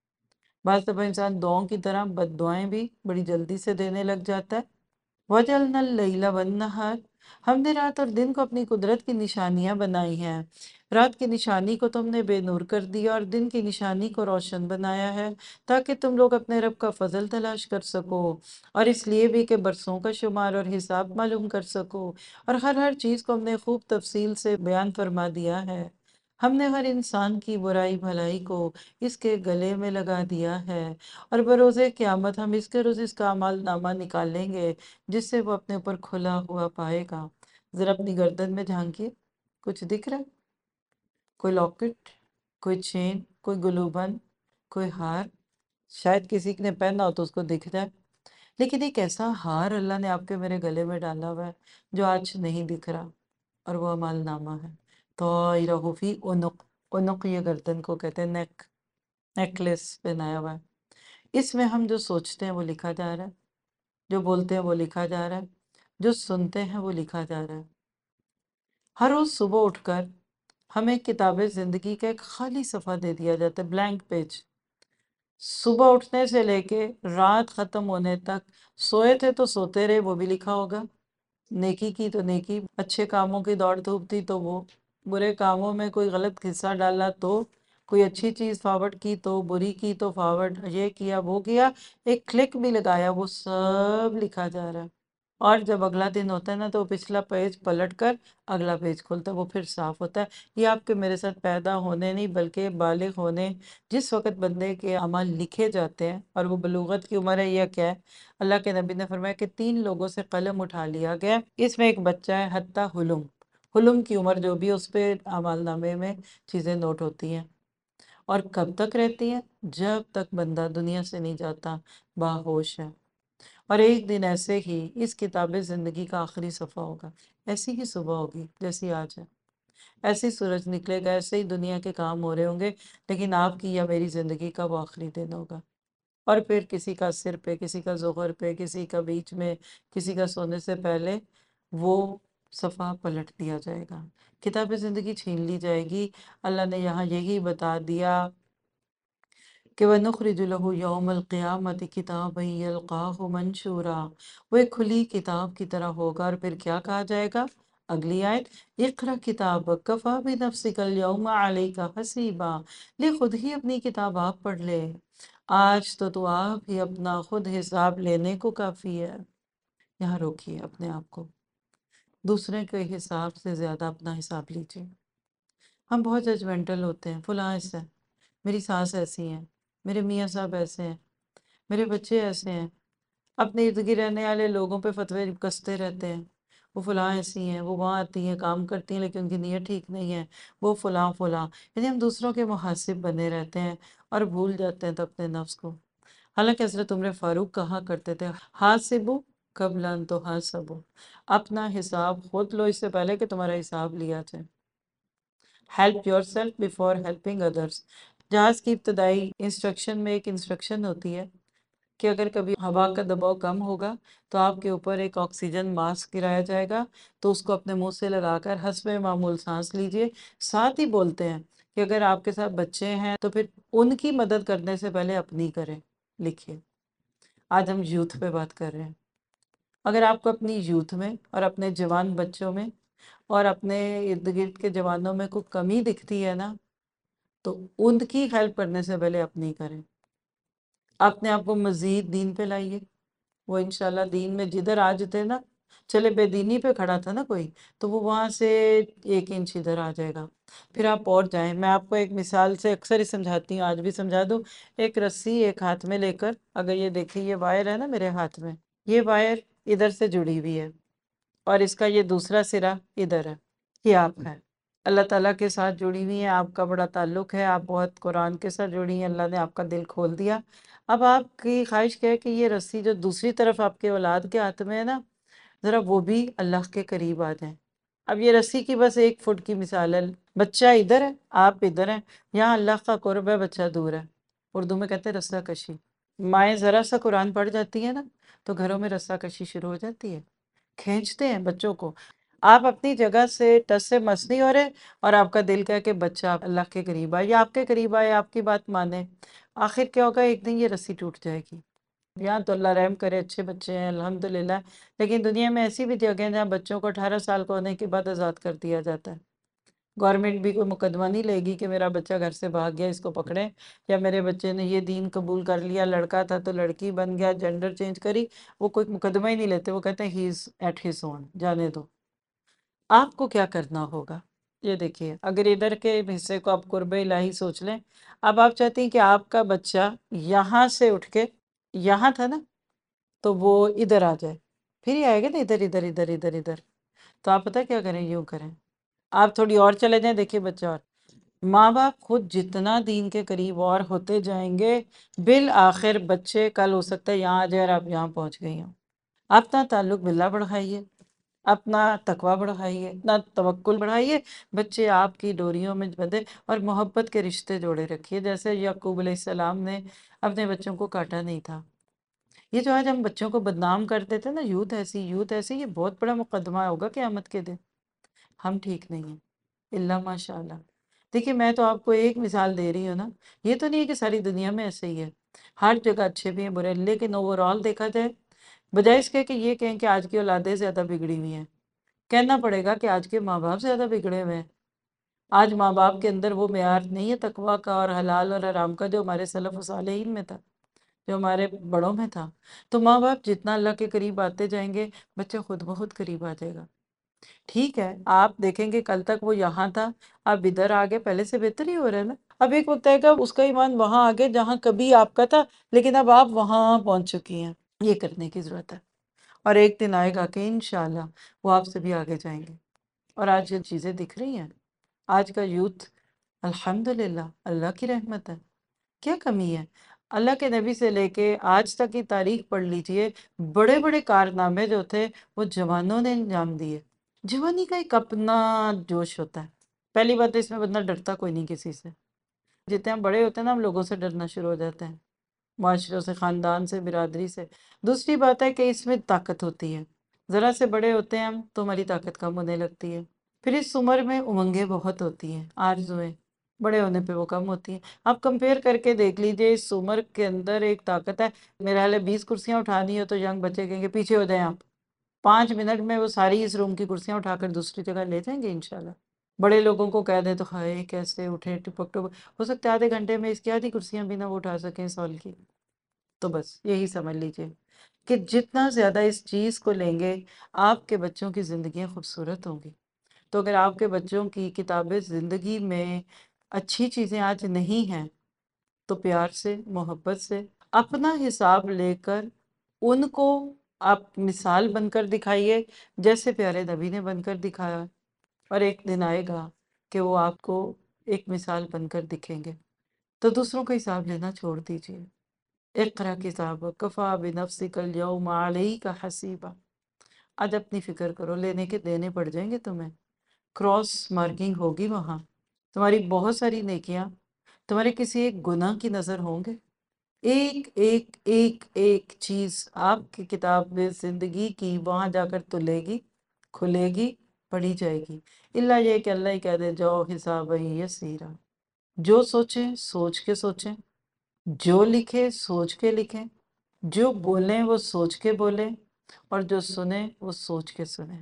بعض دفعہ انسان دعاؤں کی طرح بد دعائیں بھی بڑی جلدی سے دینے لگ جاتا ہے۔ وَجَعَلْنَا اللَّيْلَ وَالنَّهَارَ۔ ہم نے رات اور دن کو اپنی قدرت کی نشانیاں بنائی ہیں۔ رات کی نشانی کو تم نے بے نور کر دیا اور دن کی نشانی کو روشن بنایا ہے، تاکہ تم لوگ اپنے رب کا فضل تلاش کر سکو، اور اس لیے بھی کہ برسوں کا شمار اور حساب معلوم کر سکو، اور ہر ہر چیز کو ہم نے خوب تفصیل سے بیان فرما دیا ہے۔ ہم نے ہر انسان کی برائی بھلائی کو اس کے گلے میں لگا دیا ہے، اور بروز قیامت ہم اس کے روز اس کا اعمال نامہ نکالیں گے جس سے وہ اپنے اوپر کھلا ہوا پائے گا۔ ذرا اپنی گردن میں جھانکیے، کچھ دکھ رہا ہے؟ کوئی لاکٹ، کوئی چین، کوئی گلو بند، کوئی ہار؟ شاید کسی نے پہنا ہو تو اس کو دکھ جائے، لیکن ایک ایسا ہار اللہ نے آپ کے میرے گلے میں ڈالا ہوا ہے جو آج نہیں دکھ رہا، اور وہ اعمال نامہ ہے۔ طائرہ فی عنق۔ عنق یہ گردن کو کہتے ہیں، نیک، نیکلیس پہنایا ہوا ہے۔ اس میں ہم جو سوچتے ہیں وہ لکھا جا رہا ہے، جو بولتے ہیں وہ لکھا جا رہا ہے، جو سنتے ہیں وہ لکھا جا رہا ہے۔ ہر روز صبح اٹھ کر ہمیں کتاب زندگی کا ایک خالی صفحہ دے دیا جاتا ہے، بلینک پیج۔ صبح اٹھنے سے لے کے رات ختم ہونے تک، سوئے تھے تو سوتے رہے وہ بھی لکھا ہوگا، نیکی کی تو نیکی، اچھے کاموں کی دوڑ دھوپ تھی تو وہ، برے کاموں میں کوئی غلط حصہ ڈالا تو، کوئی اچھی چیز فارورڈ کی تو، بری کی تو فارورڈ، یہ کیا وہ کیا، ایک کلک بھی لگایا، وہ سب لکھا جا رہا ہے۔ اور جب اگلا دن ہوتا ہے نا تو وہ پچھلا پیج پلٹ کر اگلا پیج کھولتا ہے، وہ پھر صاف ہوتا ہے۔ یہ آپ کے میرے ساتھ پیدا ہونے نہیں بلکہ بالغ ہونے، جس وقت بندے کے اعمال لکھے جاتے ہیں اور وہ بلوغت کی عمر ہے، یا کیا ہے، اللہ کے نبی نے فرمایا کہ تین لوگوں سے قلم اٹھا لیا گیا، اس میں ایک بچہ ہے حتیٰ حلم، حلم کی عمر جو بھی اس پہ اعمال نامے میں چیزیں نوٹ ہوتی ہیں، اور کب تک رہتی ہیں؟ جب تک بندہ دنیا سے نہیں جاتا، باہوش ہے۔ اور ایک دن ایسے ہی اس کتاب زندگی کا آخری صفحہ ہوگا، ایسی ہی صبح ہوگی جیسی آج ہے، ایسے ہی سورج نکلے گا، ایسے ہی دنیا کے کام ہو رہے ہوں گے، لیکن آپ کی یا میری زندگی کا وہ آخری دن ہوگا۔ اور پھر کسی کا سر پہ، کسی کا ظہر پہ، کسی کا بیچ میں، کسی کا سونے سے پہلے وہ صفحہ پلٹ دیا جائے گا، کتاب زندگی چھین لی جائے گی۔ اللہ نے یہاں یہی بتا دیا کہ وَنُخْرِجُ لَهُ يَوْمَ الْقِيَامَةِ كِتَابًا يَلْقَاهُ مَنْشُورًا۔ وہ ایک کھلی کتاب کی طرح ہوگا، اور پھر کیا کہا جائے گا؟ اگلی آیت، اقرأ کتابک کفیٰ بنفسک اليوم علیک حسیبا۔ لے خود ہی اپنی کتاب آپ پڑھ لے، آج تو تو آپ ہی اپنا خود حساب لینے کو کافی ہے۔ یہاں روکیے اپنے آپ کو، دوسرے کے حساب سے زیادہ اپنا حساب لیجیے۔ ہم بہت ججمنٹل ہوتے ہیں، فلاں ایسا ہے، میری ساس ایسی ہیں، میرے میاں صاحب ایسے ہیں، میرے بچے ایسے ہیں، اپنے ارد گرد رہنے والے لوگوں پہ فتوے کستے رہتے ہیں، وہ فلاں ایسی ہیں، وہ وہاں آتی ہیں کام کرتی ہیں لیکن ان کی نیت ٹھیک نہیں ہے، وہ فلاں فلاں، یعنی ہم دوسروں کے محاسب بنے رہتے ہیں اور بھول جاتے ہیں تو اپنے نفس کو۔ حالانکہ حضرت عمر فاروق کہا کرتے تھے، حاسبو قبل ان تحاسبو، اپنا حساب خود لو اس سے پہلے کہ تمہارا حساب لیا جائے۔ Help yourself before helping others. جہاز کی ابتدائی انسٹرکشن میں ایک انسٹرکشن ہوتی ہے کہ اگر کبھی ہوا کا دباؤ کم ہوگا تو آپ کے اوپر ایک آکسیجن ماسک گرایا جائے گا، تو اس کو اپنے منہ سے لگا کر حسب معمول سانس لیجئے۔ ساتھ ہی بولتے ہیں کہ اگر آپ کے ساتھ بچے ہیں تو پھر ان کی مدد کرنے سے پہلے اپنی کریں۔ لکھیے، آج ہم یوتھ پہ بات کر رہے ہیں۔ اگر آپ کو اپنی یوتھ میں اور اپنے جوان بچوں میں اور اپنے ارد گرد کے جوانوں میں کوئی کمی دکھتی ہے نا، تو ان کی ہیلپ کرنے سے پہلے اپنی کریں۔ اپنے آپ کو مزید دین پہ لائیے، وہ انشاءاللہ دین میں جدھر آج تھے نا، چلے بے دینی پہ کھڑا تھا نا کوئی، تو وہ وہاں سے ایک انچ ادھر آ جائے گا، پھر آپ اور جائیں۔ میں آپ کو ایک مثال سے اکثر ہی سمجھاتی ہوں، آج بھی سمجھا دوں۔ ایک رسی ایک ہاتھ میں لے کر، اگر یہ دیکھیں یہ وائر ہے نا میرے ہاتھ میں، یہ وائر ادھر سے جڑی ہوئی ہے اور اس کا یہ دوسرا سرا ادھر ہے، یہ آپ ہے، اللہ تعالیٰ کے ساتھ جڑی ہوئی ہیں، آپ کا بڑا تعلق ہے، آپ بہت قرآن کے ساتھ جڑی ہیں، اللہ نے آپ کا دل کھول دیا۔ اب آپ کی خواہش کیا ہے کہ یہ رسی جو دوسری طرف آپ کے اولاد کے ہاتھ میں ہے نا، ذرا وہ بھی اللہ کے قریب آ جائیں۔ اب یہ رسی کی بس ایک فٹ کی مثال ہے، بچہ ادھر ہے، آپ ادھر ہیں، یہاں اللہ کا قرب ہے، بچہ دور ہے، اردو میں کہتے ہیں رسہ کشی۔ مائیں ذرا سا قرآن پڑھ جاتی ہیں نا تو گھروں میں رسہ کشی شروع ہو جاتی ہے، کھینچتے ہیں بچوں کو۔ آپ اپنی جگہ سے ٹس سے مس نہیں ہو رہے اور آپ کا دل کہہ کہ بچہ اللہ کے قریب آئے یا آپ کے قریب آئے، آپ کی بات مانے، آخر کیا ہوگا؟ ایک دن یہ رسی ٹوٹ جائے گی۔ یہاں تو اللہ رحم کرے، اچھے بچے ہیں الحمدللہ، لیکن دنیا میں ایسی بھی جگہ ہیں جہاں بچوں کو اٹھارہ سال کا ہونے کے بعد آزاد کر دیا جاتا ہے۔ گورنمنٹ بھی کوئی مقدمہ نہیں لے گی کہ میرا بچہ گھر سے بھاگ گیا اس کو پکڑیں، یا میرے بچے نے یہ دین قبول کر لیا، لڑکا تھا تو لڑکی بن گیا، جنڈر چینج کری، وہ کوئی مقدمہ ہی نہیں لیتے، وہ کہتے ہیں ہی از ایٹ ہز اون، جانے دو۔ آپ کو کیا کرنا ہوگا؟ یہ دیکھیے، اگر ادھر کے حصے کو آپ قرب الہی سوچ لیں، اب آپ چاہتے ہیں کہ آپ کا بچہ یہاں سے اٹھ کے یہاں تھا نا تو وہ ادھر آ جائے، پھر ہی آئے گا نا ادھر ادھر ادھر ادھر ادھر، تو آپ پتہ کیا کریں؟ یوں کریں، آپ تھوڑی اور چلے جائیں، دیکھیے بچہ اور ماں باپ خود جتنا دین کے قریب اور ہوتے جائیں گے، بالآخر بچے کل ہو سکتا ہے یہاں آ جائے اور آپ یہاں پہنچ گئی ہوں۔ اپنا تعلق باللہ بڑھائیے، اپنا تقوی بڑھائیے، اپنا توکل بڑھائیے، بچے آپ کی ڈوریوں میں بندھے اور محبت کے رشتے جوڑے رکھیے، جیسے یعقوب علیہ السلام نے اپنے بچوں کو کاٹا نہیں تھا۔ یہ جو آج ہم بچوں کو بدنام کرتے تھے نا، یوتھ ایسی یوتھ ایسی، یہ بہت بڑا مقدمہ ہوگا قیامت کے دن۔ ہم ٹھیک نہیں ہیں، اللہ ماشاء اللہ۔ دیکھیے میں تو آپ کو ایک مثال دے رہی ہوں نا، یہ تو نہیں ہے کہ ساری دنیا میں ایسے ہی ہے، ہر جگہ اچھے بھی ہیں برے، لیکن اوورآل دیکھا جائے، بجائے اس کے کہ یہ کہیں کہ آج کی اولادیں زیادہ بگڑی ہوئی ہیں، کہنا پڑے گا کہ آج کے ماں باپ زیادہ بگڑے ہوئے ہیں۔ آج ماں باپ کے اندر وہ معیار نہیں ہے تقویٰ کا اور حلال اور حرام کا جو ہمارے سلف و صالحین میں تھا، جو ہمارے بڑوں میں تھا۔ تو ماں باپ جتنا اللہ کے قریب آتے جائیں گے، بچہ خود بخود قریب آ جائے گا۔ ٹھیک ہے، آپ دیکھیں گے کل تک وہ یہاں تھا، اب ادھر آگے، پہلے سے بہتر ہی ہو رہا ہے نا۔ اب ایک وقت ہے کہ اس کا ایمان وہاں آگے جہاں کبھی آپ کا تھا، لیکن اب آپ وہاں پہنچ چکی ہیں، یہ کرنے کی ضرورت ہے۔ اور ایک دن آئے گا کہ انشاءاللہ وہ آپ سے بھی آگے جائیں گے۔ اور آج یہ چیزیں دکھ رہی ہیں، آج کا یوتھ الحمدللہ اللہ کی رحمت ہے، کیا کمی ہے؟ اللہ کے نبی سے لے کے آج تک کی تاریخ پڑھ لیجئے، بڑے بڑے کارنامے جو تھے وہ جوانوں نے انجام دیے۔ جوانی کا ایک اپنا جوش ہوتا ہے، پہلی بات تو اس میں بندہ ڈرتا کوئی نہیں کسی سے، جتنے ہم بڑے ہوتے ہیں نا ہم لوگوں سے ڈرنا شروع ہو جاتے ہیں، معاشروں سے، خاندان سے، برادری سے۔ دوسری بات ہے کہ اس میں طاقت ہوتی ہے، ذرا سے بڑے ہوتے ہیں ہم تو ہماری طاقت کم ہونے لگتی ہے، پھر اس عمر میں امنگیں بہت ہوتی ہیں، آرزویں، بڑے ہونے پہ وہ کم ہوتی ہیں۔ آپ کمپیئر کر کے دیکھ لیجئے، اس عمر کے اندر ایک طاقت ہے، میرے حال ہے بیس کرسیاں اٹھانی ہو تو ینگ بچے کہیں گے پیچھے ہو جائیں آپ، پانچ منٹ میں وہ ساری اس روم کی کرسیاں اٹھا کر دوسری جگہ لے جائیں گے انشاءاللہ۔ بڑے لوگوں کو کہہ دیں تو ہائے کیسے اٹھے، ٹپک ٹپک، ہو سکتا ہے آدھے گھنٹے میں اس کی آدھی کرسیاں بھی نہ وہ اٹھا سکیں سال کی۔ تو بس یہی سمجھ لیجئے کہ جتنا زیادہ اس چیز کو لیں گے، آپ کے بچوں کی زندگیاں خوبصورت ہوں گی۔ تو اگر آپ کے بچوں کی کتاب زندگی میں اچھی چیزیں آج نہیں ہیں، تو پیار سے، محبت سے، اپنا حساب لے کر ان کو آپ مثال بن کر دکھائیے جیسے پیارے نبی نے بن کر دکھایا، اور ایک دن آئے گا کہ وہ آپ کو ایک مثال بن کر دکھیں گے۔ تو دوسروں کا حساب لینا چھوڑ دیجیے۔ اقرا کتاب کفا بنفسک اليوم علیک حسیبا۔ آج اپنی فکر کرو، لینے کے دینے پڑ جائیں گے تمہیں، کراس مارکنگ ہوگی وہاں، تمہاری بہت ساری نیکیاں تمہارے کسی ایک گناہ کی نظر ہوں گے، ایک ایک ایک ایک چیز آپ کی کتاب میں زندگی کی وہاں جا کر تلے گی، کھلے گی، پڑھی جائے گی، اللہ یہ کہ اللہ ہی کہہ دے جاؤ حساب یسیرا۔ جو سوچیں سوچ کے سوچیں، جو لکھیں سوچ کے لکھیں، جو بولیں وہ سوچ کے بولیں، اور جو سنیں وہ سوچ کے سنیں۔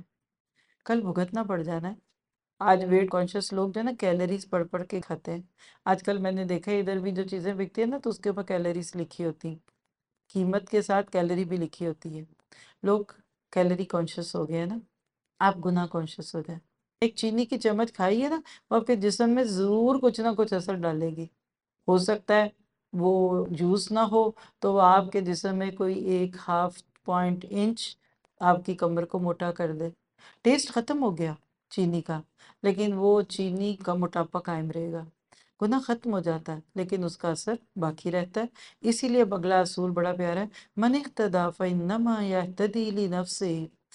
کل بھگتنا پڑ جانا ہے۔ آج ویٹ کانشیس لوگ جو ہے نا کیلریز پڑھ پڑھ کے کھاتے ہیں۔ آج کل میں نے دیکھا ہے ادھر بھی جو چیزیں بکتی ہیں نا تو اس کے اوپر کیلریز لکھی ہوتی ہیں، قیمت کے ساتھ کیلری بھی لکھی ہوتی ہے۔ لوگ کیلری کانشیس ہو گئے ہیں نا، آپ گناہ کانشیس ہو جائیں۔ ایک چینی کی چمچ کھائیے نا، وہ آپ کے جسم میں ضرور کچھ نہ کچھ اثر ڈالے گی۔ ہو سکتا ہے وہ جوس نہ ہو تو وہ آپ کے جسم میں کوئی ایک ہاف پوائنٹ انچ آپ کی کمر کو موٹا کر دے۔ ٹیسٹ ختم ہو گیا چینی کا، لیکن وہ چینی کا موٹاپا قائم رہے گا۔ گناہ ختم ہو جاتا ہے لیکن اس کا اثر باقی رہتا ہے۔ اسی لیے اگلا اصول بڑا پیارا ہے، من اقتدی فانما یہتدی لنفسہ۔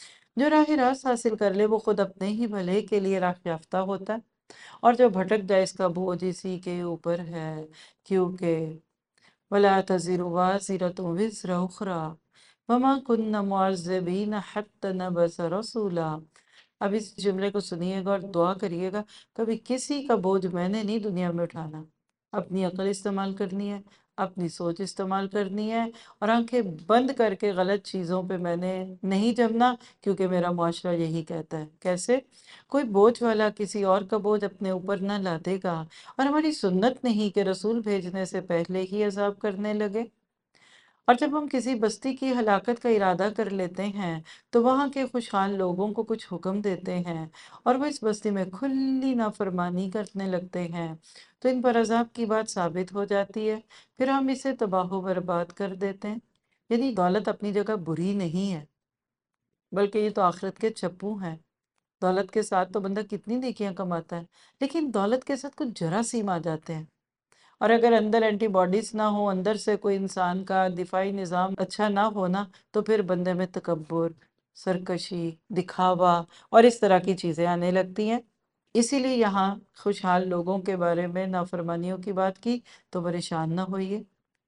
جو راہ راست حاصل کر لے وہ خود اپنے ہی بھلے کے لیے راہ یافتہ ہوتا ہے، اور جو بھٹک جائے اس کا بوجھ اسی کے اوپر ہے، کیونکہ وَلَا تَزِرُ وَازِرَةٌ وِزْرَ أُخْرَىٰ وَمَا كُنَّا مُعَذِّبِينَ حَتَّىٰ نَبْعَثَ رَسُولًا۔ اب اس جملے کو سنیے گا اور دعا کریے گا، کبھی کسی کا بوجھ میں نے نہیں دنیا میں اٹھانا۔ اپنی عقل استعمال کرنی ہے، اپنی سوچ استعمال کرنی ہے، اور آنکھیں بند کر کے غلط چیزوں پہ میں نے نہیں جمنا، کیونکہ میرا معاشرہ یہی کہتا ہے۔ کیسے؟ کوئی بوجھ والا کسی اور کا بوجھ اپنے اوپر نہ لادے گا، اور ہماری سنت نہیں کہ رسول بھیجنے سے پہلے ہی عذاب کرنے لگے۔ اور جب ہم کسی بستی کی ہلاکت کا ارادہ کر لیتے ہیں تو وہاں کے خوشحال لوگوں کو کچھ حکم دیتے ہیں اور وہ اس بستی میں کھلی نافرمانی کرنے لگتے ہیں، تو ان پر عذاب کی بات ثابت ہو جاتی ہے، پھر ہم اسے تباہ و برباد کر دیتے ہیں۔ یعنی دولت اپنی جگہ بری نہیں ہے، بلکہ یہ تو آخرت کے چپو ہیں۔ دولت کے ساتھ تو بندہ کتنی نیکیاں کماتا ہے، لیکن دولت کے ساتھ کچھ جراثیم آ جاتے ہیں، اور اگر اندر اینٹی باڈیز نہ ہو، اندر سے کوئی انسان کا دفاعی نظام اچھا نہ ہونا، تو پھر بندے میں تکبر، سرکشی، دکھاوا اور اس طرح کی چیزیں آنے لگتی ہیں۔ اسی لیے یہاں خوشحال لوگوں کے بارے میں نافرمانیوں کی بات کی تو پریشان نہ ہوئیے۔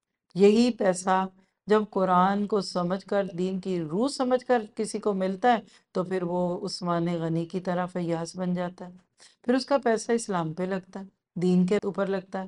یہی پیسہ جب قرآن کو سمجھ کر، دین کی روح سمجھ کر کسی کو ملتا ہے تو پھر وہ عثمان غنی کی طرح فیاض بن جاتا ہے، پھر اس کا پیسہ اسلام پہ لگتا ہے، دین کے اوپر لگتا ہے،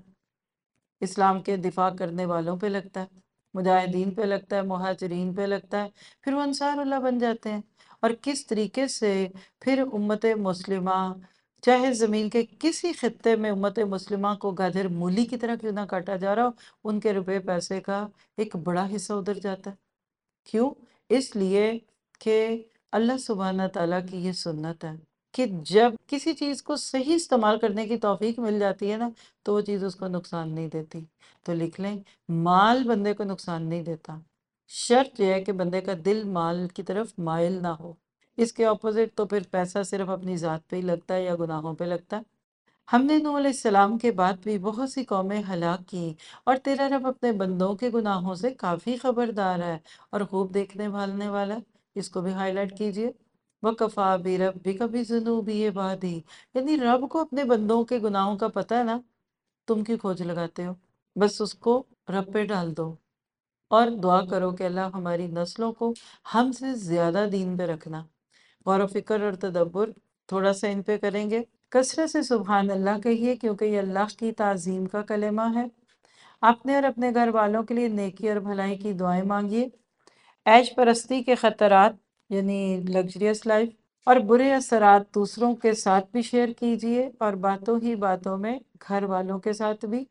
اسلام کے دفاع کرنے والوں پہ لگتا ہے، مجاہدین پہ لگتا ہے، مہاجرین پہ لگتا ہے، پھر وہ انصار اللہ بن جاتے ہیں۔ اور کس طریقے سے پھر امت مسلمہ چاہے زمین کے کسی خطے میں امت مسلمہ کو گاجر مولی کی طرح کیوں نہ کاٹا جا رہا ہو، ان کے روپے پیسے کا ایک بڑا حصہ ادھر جاتا ہے۔ کیوں؟ اس لیے کہ اللہ سبحانہ تعالیٰ کی یہ سنت ہے کہ جب کسی چیز کو صحیح استعمال کرنے کی توفیق مل جاتی ہے نا تو وہ چیز اس کو نقصان نہیں دیتی۔ تو لکھ لیں، مال بندے کو نقصان نہیں دیتا، شرط یہ ہے کہ بندے کا دل مال کی طرف مائل نہ ہو۔ اس کے اپوزٹ تو پھر پیسہ صرف اپنی ذات پہ ہی لگتا ہے یا گناہوں پہ لگتا ہے۔ ہم نے نوح علیہ السلام کے بعد بھی بہت سی قومیں ہلاک کی، اور تیرا رب اپنے بندوں کے گناہوں سے کافی خبردار ہے اور خوب دیکھنے بھالنے والا ہے۔ اس کو بھی ہائی لائٹ کیجئے۔ وَقَفَا بِرَبِّكَ بِذُنُوبِ عِبَادِهِ، یعنی رب کو اپنے بندوں کے گناہوں کا پتہ ہے نا، تم کیوں کھوج لگاتے ہو؟ بس اس کو رب پہ ڈال دو، اور دعا کرو کہ اللہ ہماری نسلوں کو ہم سے زیادہ دین پہ رکھنا۔ غور و فکر اور تدبر تھوڑا سا ان پہ کریں گے۔ کثرت سے سبحان اللہ کہیے، کیونکہ یہ اللہ کی تعظیم کا کلمہ ہے۔ اپنے اور اپنے گھر والوں کے لیے نیکی اور بھلائی کی دعائیں مانگیے۔ عیش پرستی کے خطرات یعنی لگژریس لائف اور برے اثرات دوسروں کے ساتھ بھی شیئر کیجئے، اور باتوں ہی باتوں میں گھر والوں کے ساتھ بھی۔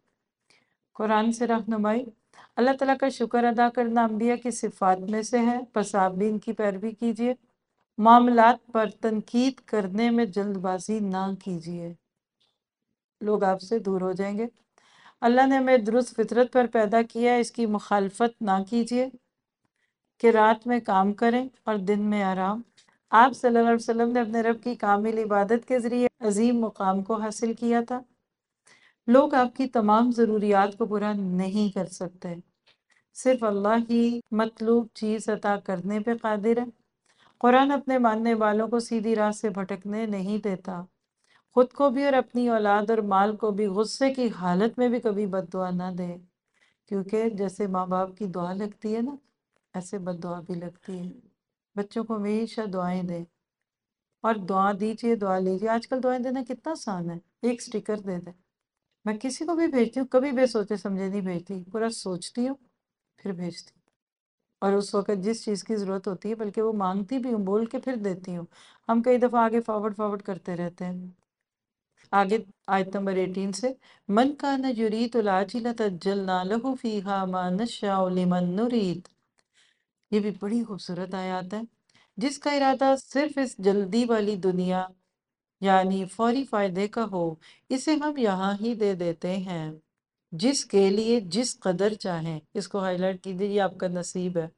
قرآن سے رہنمائی، اللہ تعالیٰ کا شکر ادا کرنا انبیاء کی صفات میں سے ہے، پس آپ بھی ان کی پیروی کیجئے۔ معاملات پر تنقید کرنے میں جلد بازی نہ کیجئے، لوگ آپ سے دور ہو جائیں گے۔ اللہ نے ہمیں درست فطرت پر پیدا کیا ہے، اس کی مخالفت نہ کیجئے۔ کہ رات میں کام کریں اور دن میں آرام۔ آپ صلی اللہ علیہ وسلم نے اپنے رب کی کامل عبادت کے ذریعے عظیم مقام کو حاصل کیا تھا۔ لوگ آپ کی تمام ضروریات کو پورا نہیں کر سکتے، صرف اللہ ہی مطلوب چیز عطا کرنے پہ قادر ہے۔ قرآن اپنے ماننے والوں کو سیدھی راہ سے بھٹکنے نہیں دیتا۔ خود کو بھی اور اپنی اولاد اور مال کو بھی غصے کی حالت میں بھی کبھی بد دعا نہ دے، کیونکہ جیسے ماں باپ کی دعا لگتی ہے نا، ایسے بد دعا بھی لگتی ہے۔ بچوں کو ہمیشہ دعائیں دیں، اور دعا دیجیے، دعا لیجیے۔ آج کل دعائیں دینا کتنا آسان ہے، ایک سٹیکر دے دیں۔ میں کسی کو بھی بھیجتی ہوں، کبھی بے سوچے سمجھے نہیں بھیجتی، پورا سوچتی ہوں پھر بھیجتی ہوں، اور اس وقت جس چیز کی ضرورت ہوتی ہے بلکہ وہ مانگتی بھی ہوں، بول کے پھر دیتی ہوں۔ ہم کئی دفعہ آگے فارورڈ فارورڈ کرتے رہتے ہیں۔ آگے آیت نمبر اٹھارہ سے، من کان یرید العاجلۃ عجلنا لہ فیہا ما نشاء لمن نرید۔ یہ بھی بڑی خوبصورت آیات ہے۔ جس کا ارادہ صرف اس جلدی والی دنیا یعنی فوری فائدے کا ہو، اسے ہم یہاں ہی دے دیتے ہیں، جس کے لیے جس قدر چاہیں۔ اس کو ہائی لائٹ کیجیے، یہ آپ کا نصیب ہے۔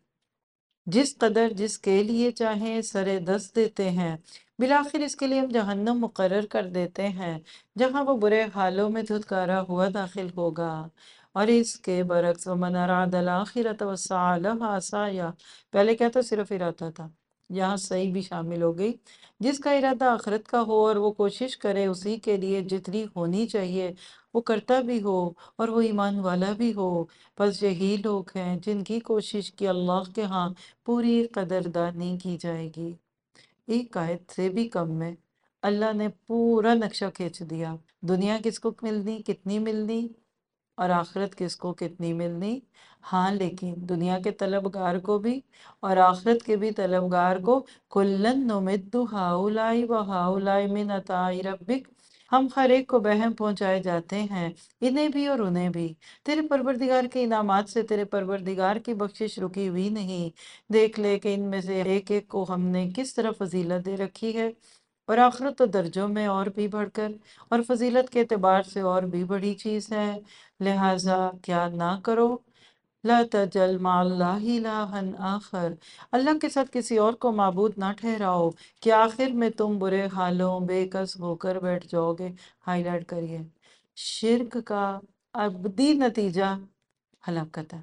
جس قدر جس کے لیے چاہیں سرے دست دیتے ہیں، بالآخر اس کے لیے ہم جہنم مقرر کر دیتے ہیں، جہاں وہ برے حالوں میں دھتکارا ہوا داخل ہوگا۔ اور اس کے برعکس وَمَنْ أَرَادَ الْآخِرَةَ وَسَعَى لَهَا سَعْيَهَا، پہلے کیا تھا؟ صرف ارادہ تھا، یہاں صحیح بھی شامل ہو گئی۔ جس کا ارادہ آخرت کا ہو اور وہ کوشش کرے اسی کے لیے جتنی ہونی چاہیے وہ کرتا بھی ہو، اور وہ ایمان والا بھی ہو، بس یہی لوگ ہیں جن کی کوشش کی اللہ کے ہاں پوری قدردانی کی جائے گی۔ ایک آیت سے بھی کم میں اللہ نے پورا نقشہ کھینچ دیا، دنیا کس کو ملنی، کتنی ملنی، اور آخرت کس کو کتنی ملنی۔ ہاں لیکن دنیا کے طلبگار کو بھی اور آخرت کے بھی طلبگار کو کُلًّا نُمِدُّ ہَؤُلَاءِ وَہَؤُلَاءِ مِنْ عَطَاءِ رَبِّكَ، ہم ہر ایک کو بہم پہنچائے جاتے ہیں، انہیں بھی اور انہیں بھی، تیرے پروردگار کے انعامات سے۔ تیرے پروردگار کی بخشش رکی ہوئی نہیں، دیکھ لے کہ ان میں سے ایک ایک کو ہم نے کس طرح فضیلت دے رکھی ہے، اور آخرت تو درجوں میں اور بھی بڑھ کر اور فضیلت کے اعتبار سے اور بھی بڑی چیز ہے۔ لہٰذا کیا نہ کرو، لا تجل مع اللہ الہا آخر، اللہ کے ساتھ کسی اور کو معبود نہ ٹھہراؤ کہ آخر میں تم برے حالوں بے کس ہو کر بیٹھ جاؤ گے۔ ہائی لائٹ کریے، شرک کا ابدی نتیجہ ہلاکت ہے،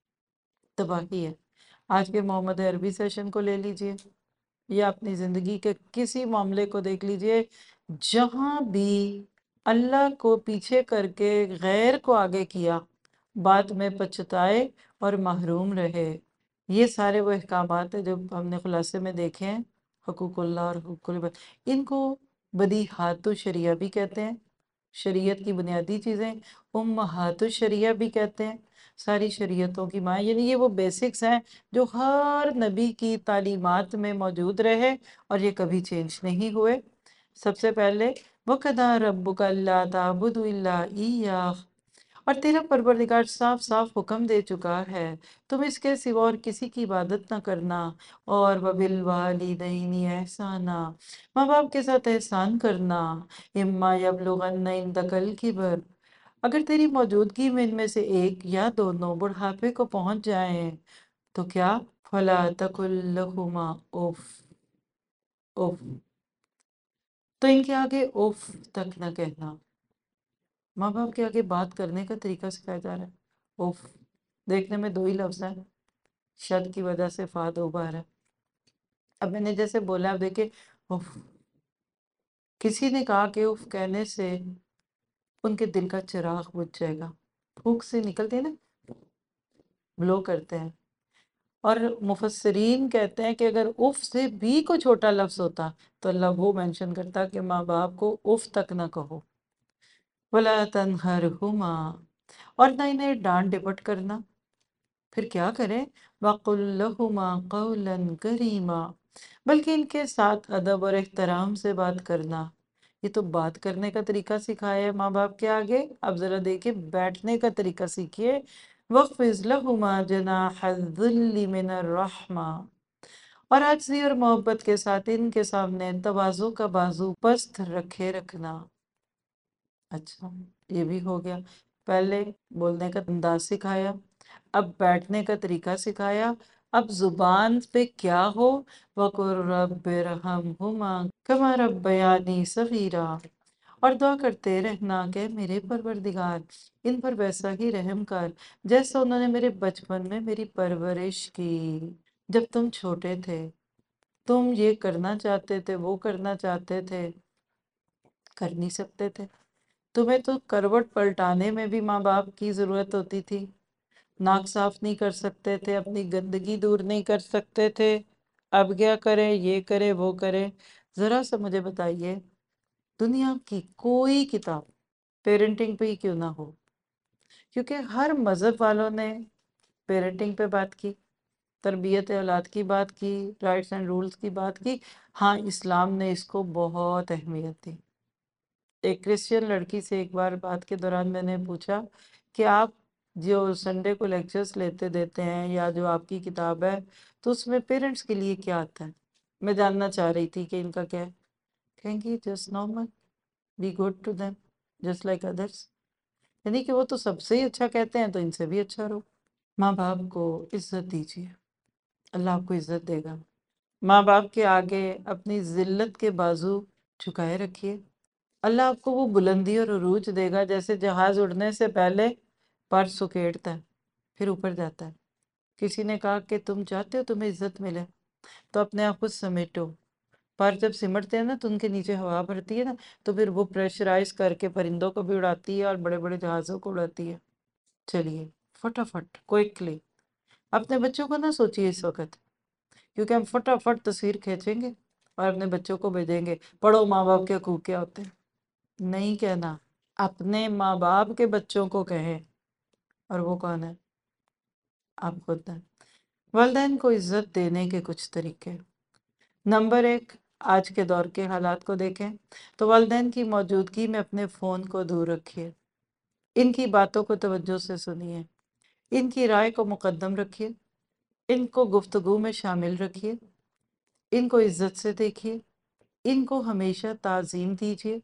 تباہی ہے۔ آج کے محمد عربی سیشن کو لے لیجئے، یا اپنی زندگی کے کسی معاملے کو دیکھ لیجئے، جہاں بھی اللہ کو پیچھے کر کے غیر کو آگے کیا، بعد میں پچھتائے اور محروم رہے۔ یہ سارے وہ احکامات ہیں جو ہم نے خلاصے میں دیکھے ہیں، حقوق اللہ اور حقوق العباد، ان کو بدیہات الشریعہ بھی کہتے ہیں، شریعت کی بنیادی چیزیں، امہات الشریعہ بھی کہتے ہیں، ساری شریعتوں کی ماں، یعنی یہ وہ بیسکس ہیں جو ہر نبی کی تعلیمات میں موجود رہے اور یہ کبھی چینج نہیں ہوئے۔ سب سے پہلے وَقَضَىٰ رَبُّكَ أَلَّا تَعْبُدُوا إِلَّا إِيَّاهُ، اور تیرا پروردگار صاف صاف حکم دے چکا ہے تم اس کے سوا اور کسی کی عبادت نہ کرنا، اور وَبِالْوَالِدَيْنِ إِحْسَانًا، ماں باپ کے ساتھ احسان کرنا، إِمَّا يَبْلُغَنَّ عِندَكَ الْكِبَرَ، اگر تیری موجودگی میں ان میں سے ایک یا دونوں بڑھاپے کو پہنچ جائیں تو کیا؟ فَلَا تَقُل لَّهُمَا اُفٍّ، اف، تو ان کے آگے اف تک نہ کہنا۔ ماں باپ کے آگے بات کرنے کا طریقہ سکھایا جا رہا ہے، اف، دیکھنے میں دو ہی لفظ ہیں، شد کی وجہ سے فا دو بار ہے۔ اب میں نے جیسے بولا، اب دیکھیں اف، کسی نے کہا کہ اف کہنے سے ان کے دل کا چراغ بجھ جائے گا، پھونک سے نکلتے ہیں نا، بلو کرتے ہیں، اور مفسرین کہتے ہیں کہ اگر اف سے بھی کوئی چھوٹا لفظ ہوتا تو اللہ وہ مینشن کرتا کہ ماں باپ کو اف تک نہ کہو۔ وَلَا تَنْهَرْهُمَا، اور نہ انہیں ڈانٹ ڈپٹ کرنا، پھر کیا کریں؟ وَقُلْ لَهُمَا قَوْلًا كَرِيمًا، بلکہ ان کے ساتھ ادب اور احترام سے بات کرنا۔ یہ تو بات کرنے کا طریقہ سکھایا ہے ماں باپ کے آگے، اب ذرا دیکھیں بیٹھنے کا طریقہ سیکھیے۔ وَخْفِضْ لَهُمَا جَنَاحَ الذُّلِّ مِنَ الرَّحْمَةِ، اور عاجزی اور محبت کے ساتھ ان کے سامنے تواضع کا بازو پست رکھے رکھنا۔ اچھا، یہ بھی ہو گیا، پہلے بولنے کا انداز سکھایا، اب بیٹھنے کا طریقہ سکھایا، اب زبان پہ کیا ہو، وَقُلْ رَبِّ ارْحَمْهُمَا كَمَا رَبَّيَانِي صَغِيرًا، اور دعا کرتے رہنا کہ میرے پروردگار ان پر ویسا ہی رحم کر جیسا انہوں نے میرے بچپن میں میری پرورش کی، جب تم چھوٹے تھے، تم یہ کرنا چاہتے تھے، وہ کرنا چاہتے تھے، کر نہیں سکتے تھے، تمہیں تو کروٹ پلٹانے میں بھی ماں باپ کی ضرورت ہوتی تھی، ناک صاف نہیں کر سکتے تھے، اپنی گندگی دور نہیں کر سکتے تھے، اب کیا کریں، یہ کرے وہ کرے۔ ذرا سا مجھے بتائیے، دنیا کی کوئی کتاب پیرنٹنگ پہ ہی کیوں نہ ہو، کیونکہ ہر مذہب والوں نے پیرنٹنگ پہ بات کی، تربیت اولاد کی بات کی، رائٹس اینڈ رولز کی بات کی۔ ہاں، اسلام نے اس کو بہت اہمیت دی۔ ایک کرسچین لڑکی سے ایک بار بات کے دوران میں نے پوچھا کہ آپ جو سنڈے کو لیکچرز لیتے دیتے ہیں یا جو آپ کی کتاب ہے تو اس میں پیرنٹس کے لیے کیا آتا ہے؟ میں جاننا چاہ رہی تھی کہ ان کا کیا ہے۔ کہیں گی just normal, we good to them just like others, یعنی کہ وہ تو سب سے ہی اچھا کہتے ہیں تو ان سے بھی اچھا رہو۔ ماں باپ کو عزت دیجیے، اللہ آپ کو عزت دے گا۔ ماں باپ کے آگے اپنی ذلت کے بازو جھکائے رکھیے، اللہ آپ کو وہ بلندی اور عروج دے گا جیسے جہاز اڑنے سے پہلے پر سکیڑتا ہے پھر اوپر جاتا ہے۔ کسی نے کہا کہ تم چاہتے ہو تمہیں عزت ملے تو اپنے آپ کو سمیٹو، پر جب سمٹتے ہیں نا تو ان کے نیچے ہوا بھرتی ہے نا تو پھر وہ پریشرائز کر کے پرندوں کو بھی اڑاتی ہے اور بڑے بڑے جہازوں کو اڑاتی ہے۔ چلیے فٹافٹ کوئکلی اپنے بچوں کو نہ سوچیے اس وقت، کیونکہ ہم فٹافٹ تصویر کھینچیں گے اور اپنے بچوں کو بھیجیں گے پڑھو ماں باپ کے حقوق کیا ہوتے ہیں۔ نہیں کہنا، اپنے ماں باپ کے بچوں کو کہیں، اور وہ کون ہے؟ آپ خود ہیں۔ والدین کو عزت دینے کے کچھ طریقے۔ نمبر ایک، آج کے دور کے حالات کو دیکھیں تو والدین کی موجودگی میں اپنے فون کو دور رکھیے، ان کی باتوں کو توجہ سے سنیے، ان کی رائے کو مقدم رکھیے، ان کو گفتگو میں شامل رکھیے، ان کو عزت سے دیکھیے، ان کو ہمیشہ تعظیم دیجیے،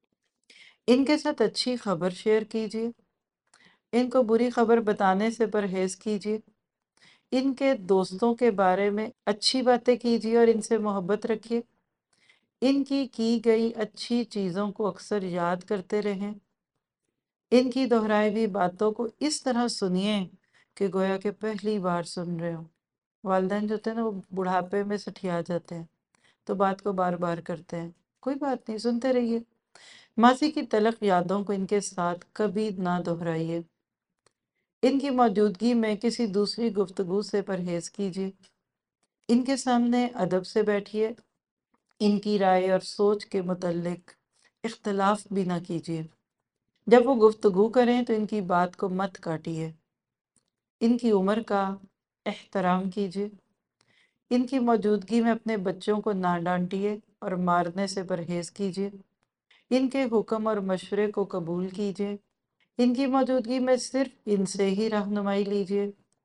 ان کے ساتھ اچھی خبر شیئر کیجیے، ان کو بری خبر بتانے سے پرہیز کیجیے، ان کے دوستوں کے بارے میں اچھی باتیں کیجیے اور ان سے محبت رکھیے، ان کی کی گئی اچھی چیزوں کو اکثر یاد کرتے رہیں، ان کی دہرائی ہوئی باتوں کو اس طرح سنیے کہ گویا کہ پہلی بار سن رہے ہو۔ والدین جو ہوتے ہیں نا وہ بڑھاپے میں سٹھیا جاتے ہیں تو بات کو بار بار کرتے ہیں، کوئی بات نہیں، سنتے رہیے۔ ماضی کی تلخ یادوں کو ان کے ساتھ کبھی نہ دہرائیے، ان کی موجودگی میں کسی دوسری گفتگو سے پرہیز کیجیے، ان کے سامنے ادب سے بیٹھیے، ان کی رائے اور سوچ کے متعلق اختلاف بھی نہ کیجیے، جب وہ گفتگو کریں تو ان کی بات کو مت کاٹیے، ان کی عمر کا احترام کیجیے، ان کی موجودگی میں اپنے بچوں کو نہ ڈانٹیے اور مارنے سے پرہیز کیجیے، ان کے حکم اور مشورے کو قبول کیجیے، ان کی موجودگی میں صرف ان سے ہی رہنمائی لیجیے،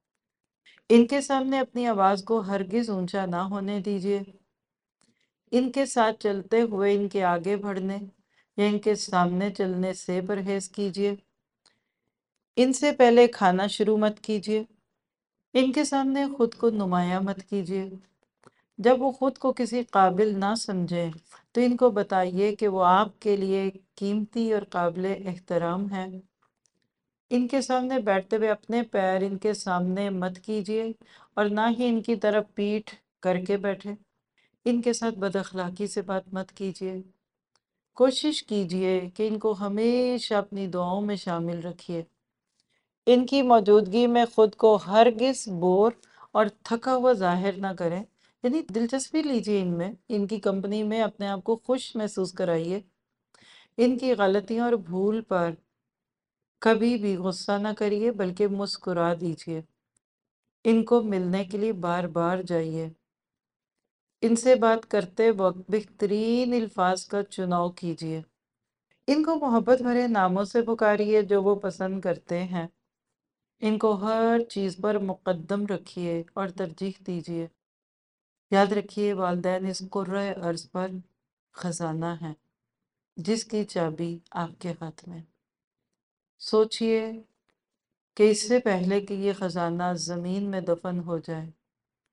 ان کے سامنے اپنی آواز کو ہرگز اونچا نہ ہونے دیجیے، ان کے ساتھ چلتے ہوئے ان کے آگے بڑھنے یا ان کے سامنے چلنے سے پرہیز کیجیے، ان سے پہلے کھانا شروع مت کیجیے، ان کے سامنے خود کو نمایاں مت کیجیے، جب وہ خود کو کسی قابل نہ سمجھیں تو ان کو بتائیے کہ وہ آپ کے لیے قیمتی اور قابل احترام ہیں، ان کے سامنے بیٹھتے ہوئے اپنے پیر ان کے سامنے مت کیجیے اور نہ ہی ان کی طرف پیٹھ کر کے بیٹھے، ان کے ساتھ بد اخلاقی سے بات مت کیجیے، کوشش کیجیے کہ ان کو ہمیشہ اپنی دعاؤں میں شامل رکھیے، ان کی موجودگی میں خود کو ہرگز بور اور تھکا ہوا ظاہر نہ کریں، یعنی دلچسپی لیجیے ان میں، ان کی کمپنی میں اپنے آپ کو خوش محسوس کرائیے، ان کی غلطیوں اور بھول پر کبھی بھی غصہ نہ کریے بلکہ مسکرا دیجیے، ان کو ملنے کے لیے بار بار جائیے، ان سے بات کرتے وقت بہترین الفاظ کا چناؤ کیجیے، ان کو محبت بھرے ناموں سے پکاریے جو وہ پسند کرتے ہیں، ان کو ہر چیز پر مقدم رکھیے اور ترجیح دیجیے، یاد رکھیے والدین اس قرۂ ارض پر خزانہ ہیں جس کی چابی آپ کے ہاتھ میں۔ سوچئے کہ اس سے پہلے کہ یہ خزانہ زمین میں دفن ہو جائے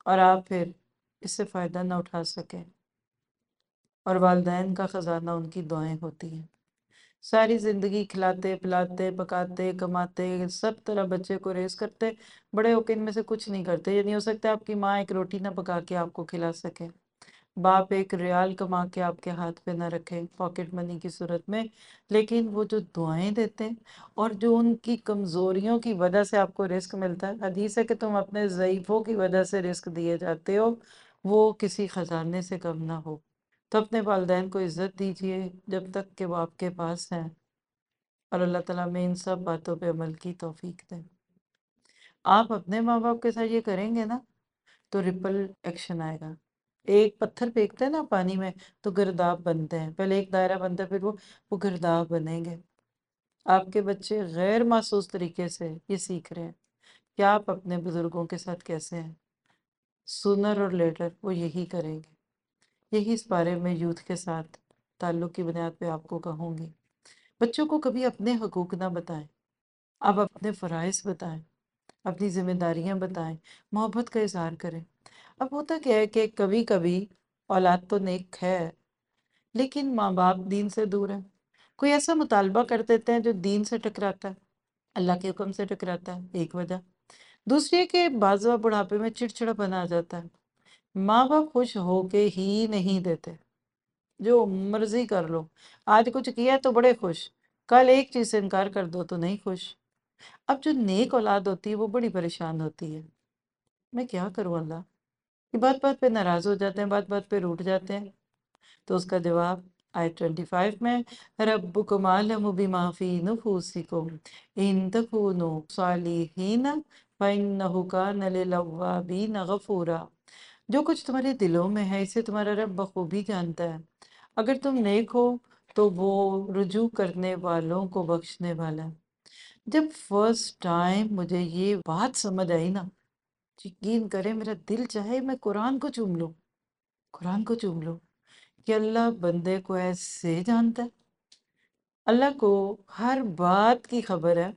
اور آپ پھر اس سے فائدہ نہ اٹھا سکیں، اور والدین کا خزانہ ان کی دعائیں ہوتی ہیں۔ ساری زندگی کھلاتے پلاتے پکاتے کماتے سب طرح بچے کو ریز کرتے، بڑے ہو کے ان میں سے کچھ نہیں کرتے۔ یہ نہیں ہو سکتا آپ کی ماں ایک روٹی نہ پکا کے آپ کو کھلا سکے، باپ ایک ریال کما کے آپ کے ہاتھ پہ نہ رکھے پاکٹ منی کی صورت میں، لیکن وہ جو دعائیں دیتے ہیں اور جو ان کی کمزوریوں کی وجہ سے آپ کو رزق ملتا ہے، حدیث ہے کہ تم اپنے ضعیفوں کی وجہ سے رزق دیے جاتے ہو، وہ کسی خزانے سے کم نہ ہو۔ تو اپنے والدین کو عزت دیجیے جب تک کہ وہ آپ کے پاس ہیں، اور اللہ تعالیٰ میں ان سب باتوں پہ عمل کی توفیق دے۔ آپ اپنے ماں باپ کے ساتھ یہ کریں گے نا تو ریپل ایکشن آئے گا۔ ایک پتھر پھینکتے ہیں نا پانی میں تو گرداب بنتے ہیں، پہلے ایک دائرہ بنتا ہے پھر وہ وہ گرداب بنیں گے۔ آپ کے بچے غیر محسوس طریقے سے یہ سیکھ رہے ہیں کہ آپ اپنے بزرگوں کے ساتھ کیسے ہیں، سونر اور لیٹر وہ یہی کریں گے۔ یہی اس بارے میں یوتھ کے ساتھ تعلق کی بنیاد پہ آپ کو کہوں گی، بچوں کو کبھی اپنے حقوق نہ بتائیں، آپ اپنے فرائض بتائیں، اپنی ذمہ داریاں بتائیں، محبت کا اظہار کریں۔ اب ہوتا کیا ہے کہ کبھی کبھی اولاد تو نیک ہے لیکن ماں باپ دین سے دور ہیں، کوئی ایسا مطالبہ کر دیتے ہیں جو دین سے ٹکراتا ہے، اللہ کے حکم سے ٹکراتا ہے، ایک وجہ۔ دوسری ہے کہ بعض وقت بڑھاپے میں چڑچڑا بنا جاتا ہے، ماں باپ خوش ہو کے ہی نہیں دیتے، جو مرضی کر لو، آج کچھ کیا تو بڑے خوش، کل ایک چیز سے انکار کر دو تو نہیں خوش۔ اب جو نیک اولاد ہوتی ہے وہ بڑی پریشان ہوتی ہے، میں کیا کروں اللہ، یہ بات بات پہ ناراض ہو جاتے ہیں، بات بات پہ روٹھ جاتے ہیں۔ تو اس کا جواب آیت ٹوئنٹی فائیو میں، رَبُّكُمْ أَعْلَمُ بِمَا فِي نُفُوسِكُمْ إِن تَكُونُوا صَالِحِينَ فَإِنَّهُ كَانَ لِلْأَوَّابِينَ غَفُورًا۔ جو کچھ تمہارے دلوں میں ہے اسے تمہارا رب بخوبی جانتا ہے، اگر تم نیک ہو تو وہ رجوع کرنے والوں کو بخشنے والا ہے۔ جب فرسٹ ٹائم مجھے یہ بات سمجھ آئی نا، یقین کرے میرا دل چاہے میں قرآن کو چوم لوں، قرآن کو چوم لوں کہ اللہ بندے کو ایسے جانتا ہے، اللہ کو ہر بات کی خبر ہے،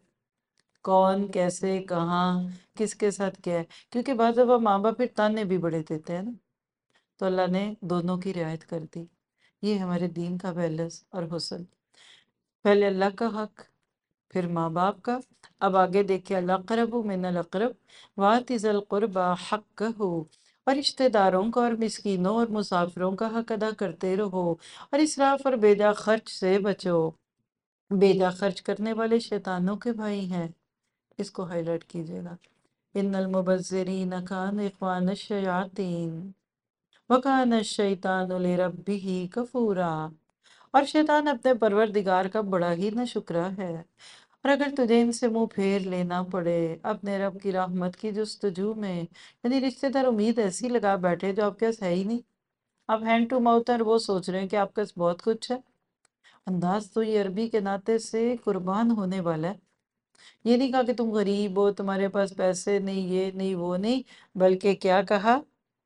کون کیسے کہاں کس کے ساتھ کیا ہے، کیونکہ بعض دفعہ ماں باپ پھر تانے بھی بڑے دیتے ہیں نا، تو اللہ نے دونوں کی رعایت کر دی۔ یہ ہمارے دین کا بیلنس اور حسن، پہلے اللہ کا حق پھر ماں باپ کا۔ اب آگے دیکھیں، الْأَقْرَبُ مِنَ الْأَقْرَبِ وَآتِ ذَا الْقُرْبَى حَقَّهُ، اور رشتہ داروں کا اور مسکینوں اور مسافروں کا حق ادا کرتے رہو، اور اسراف اور بیجا خرچ سے بچو، بیجا خرچ کرنے والے شیطانوں کے بھائی ہیں۔ اس کو ہائی لائٹ کیجیے گا، ان المبذرین کانوا اخوان الشیاطین وَكَانَ الشَّيْطَانُ لِرَبِّهِ كَفُورًا، اور شیطان اپنے پروردگار کا بڑا ہی ناشکرا ہے، اور اگر تجھے ان سے منہ پھیر لینا پڑے اپنے رب کی رحمت کی جستجو میں، یعنی رشتہ دار امید ایسی لگا بیٹھے جو آپ کے پاس ہے ہی نہیں، آپ ہینڈ ٹو ماؤتھ ہیں اور وہ سوچ رہے ہیں کہ آپ کے پاس بہت کچھ ہے۔ انداز تو یہ عربی کے ناطے سے قربان ہونے والا ہے، یہ نہیں کہا کہ تم غریب ہو، تمہارے پاس پیسے نہیں، یہ نہیں وہ نہیں، بلکہ کیا کہا،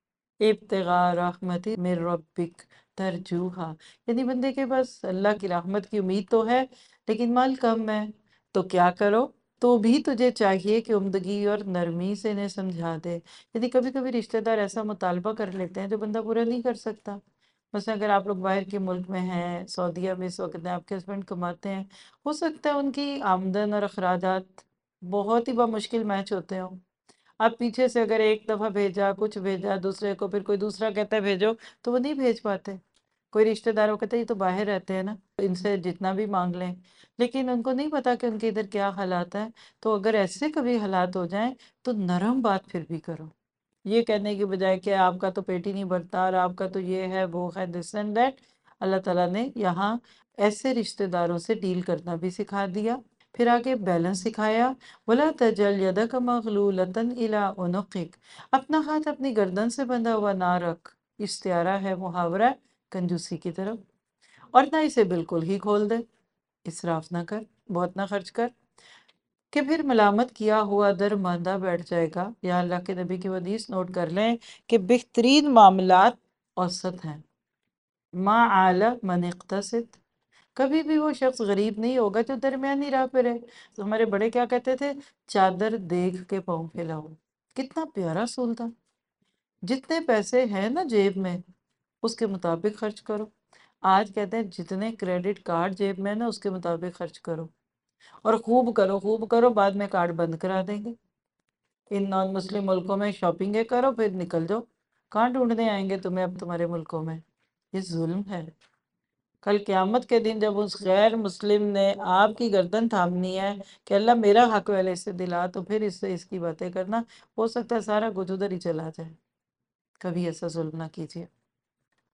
ابتغاء رحمت من ربک ترجوہا، یعنی بندے کے پاس اللہ کی رحمت کی امید تو ہے لیکن مال کم ہے، تو کیا کرو، تو بھی تجھے چاہیے کہ عمدگی اور نرمی سے انہیں سمجھا دے۔ یعنی کبھی کبھی رشتہ دار ایسا مطالبہ کر لیتے ہیں جو بندہ پورا نہیں کر سکتا۔ مثلا اگر آپ لوگ باہر کے ملک میں ہیں، سعودیہ میں اس وقت آپ کے ہسبینڈ کماتے ہیں، ہو سکتا ہے ان کی آمدن اور اخراجات بہت ہی بمشکل میچ ہوتے ہوں، اب پیچھے سے اگر ایک دفعہ بھیجا کچھ بھیجا دوسرے کو، پھر کوئی دوسرا کہتا ہے بھیجو تو وہ نہیں بھیج پاتے۔ کوئی رشتہ داروں کہتے ہیں یہ تو باہر رہتے ہیں نا، ان سے جتنا بھی مانگ لیں، لیکن ان کو نہیں پتا کہ ان کے ادھر کیا حالات ہیں۔ تو اگر ایسے کبھی حالات ہو جائیں تو نرم بات پھر بھی کرو، یہ کہنے کے بجائے کہ آپ کا تو پیٹ ہی نہیں بھرتا اور آپ کا تو یہ ہے وہ ہے دس اینڈ دیٹ۔ اللہ تعالیٰ نے یہاں ایسے رشتہ داروں سے ڈیل کرنا بھی سکھا دیا، پھر آگے بیلنس سکھایا، وَلَا تَجْعَلْ يَدَكَ مَغْلُولَةً إِلَىٰ عُنُقِكَ، اپنا ہاتھ اپنی گردن سے بندھا ہوا نہ رکھ، استعارہ ہے، محاورہ کنجوسی کی طرف، اور نہ اسے بالکل ہی کھول دے، اسراف نہ کر، بہت نہ خرچ کر کہ پھر ملامت کیا ہوا در ماندہ بیٹھ جائے گا۔ یا اللہ کے نبی کی حدیث نوٹ کر لیں کہ بہترین معاملات اوسط ہیں، ما عال من اقتصد، کبھی بھی وہ شخص غریب نہیں ہوگا جو درمیانی راہ پہ رہے۔ تو ہمارے بڑے کیا کہتے تھے، چادر دیکھ کے پاؤں پھیلاؤ، کتنا پیارا اصول تھا۔ جتنے پیسے ہیں نا جیب میں اس کے مطابق خرچ کرو. آج کہتے ہیں جتنے کریڈٹ کارڈ جیب میں نا اس کے مطابق خرچ کرو اور خوب کرو خوب کرو، بعد میں کارڈ بند کرا دیں گے. ان نان مسلم ملکوں میں شاپنگیں کرو پھر نکل جاؤ، کہاں ڈھونڈنے آئیں گے تمہیں اب تمہارے ملکوں میں. یہ ظلم ہے. کل قیامت کے دن جب اس غیر مسلم نے آپ کی گردن تھامنی ہے کہ اللہ میرا حق والے سے دلا، تو پھر اس سے اس کی باتیں کرنا، ہو سکتا ہے سارا کچھ ادھر ہی چلا جائے. کبھی ایسا ظلم نہ کیجیے.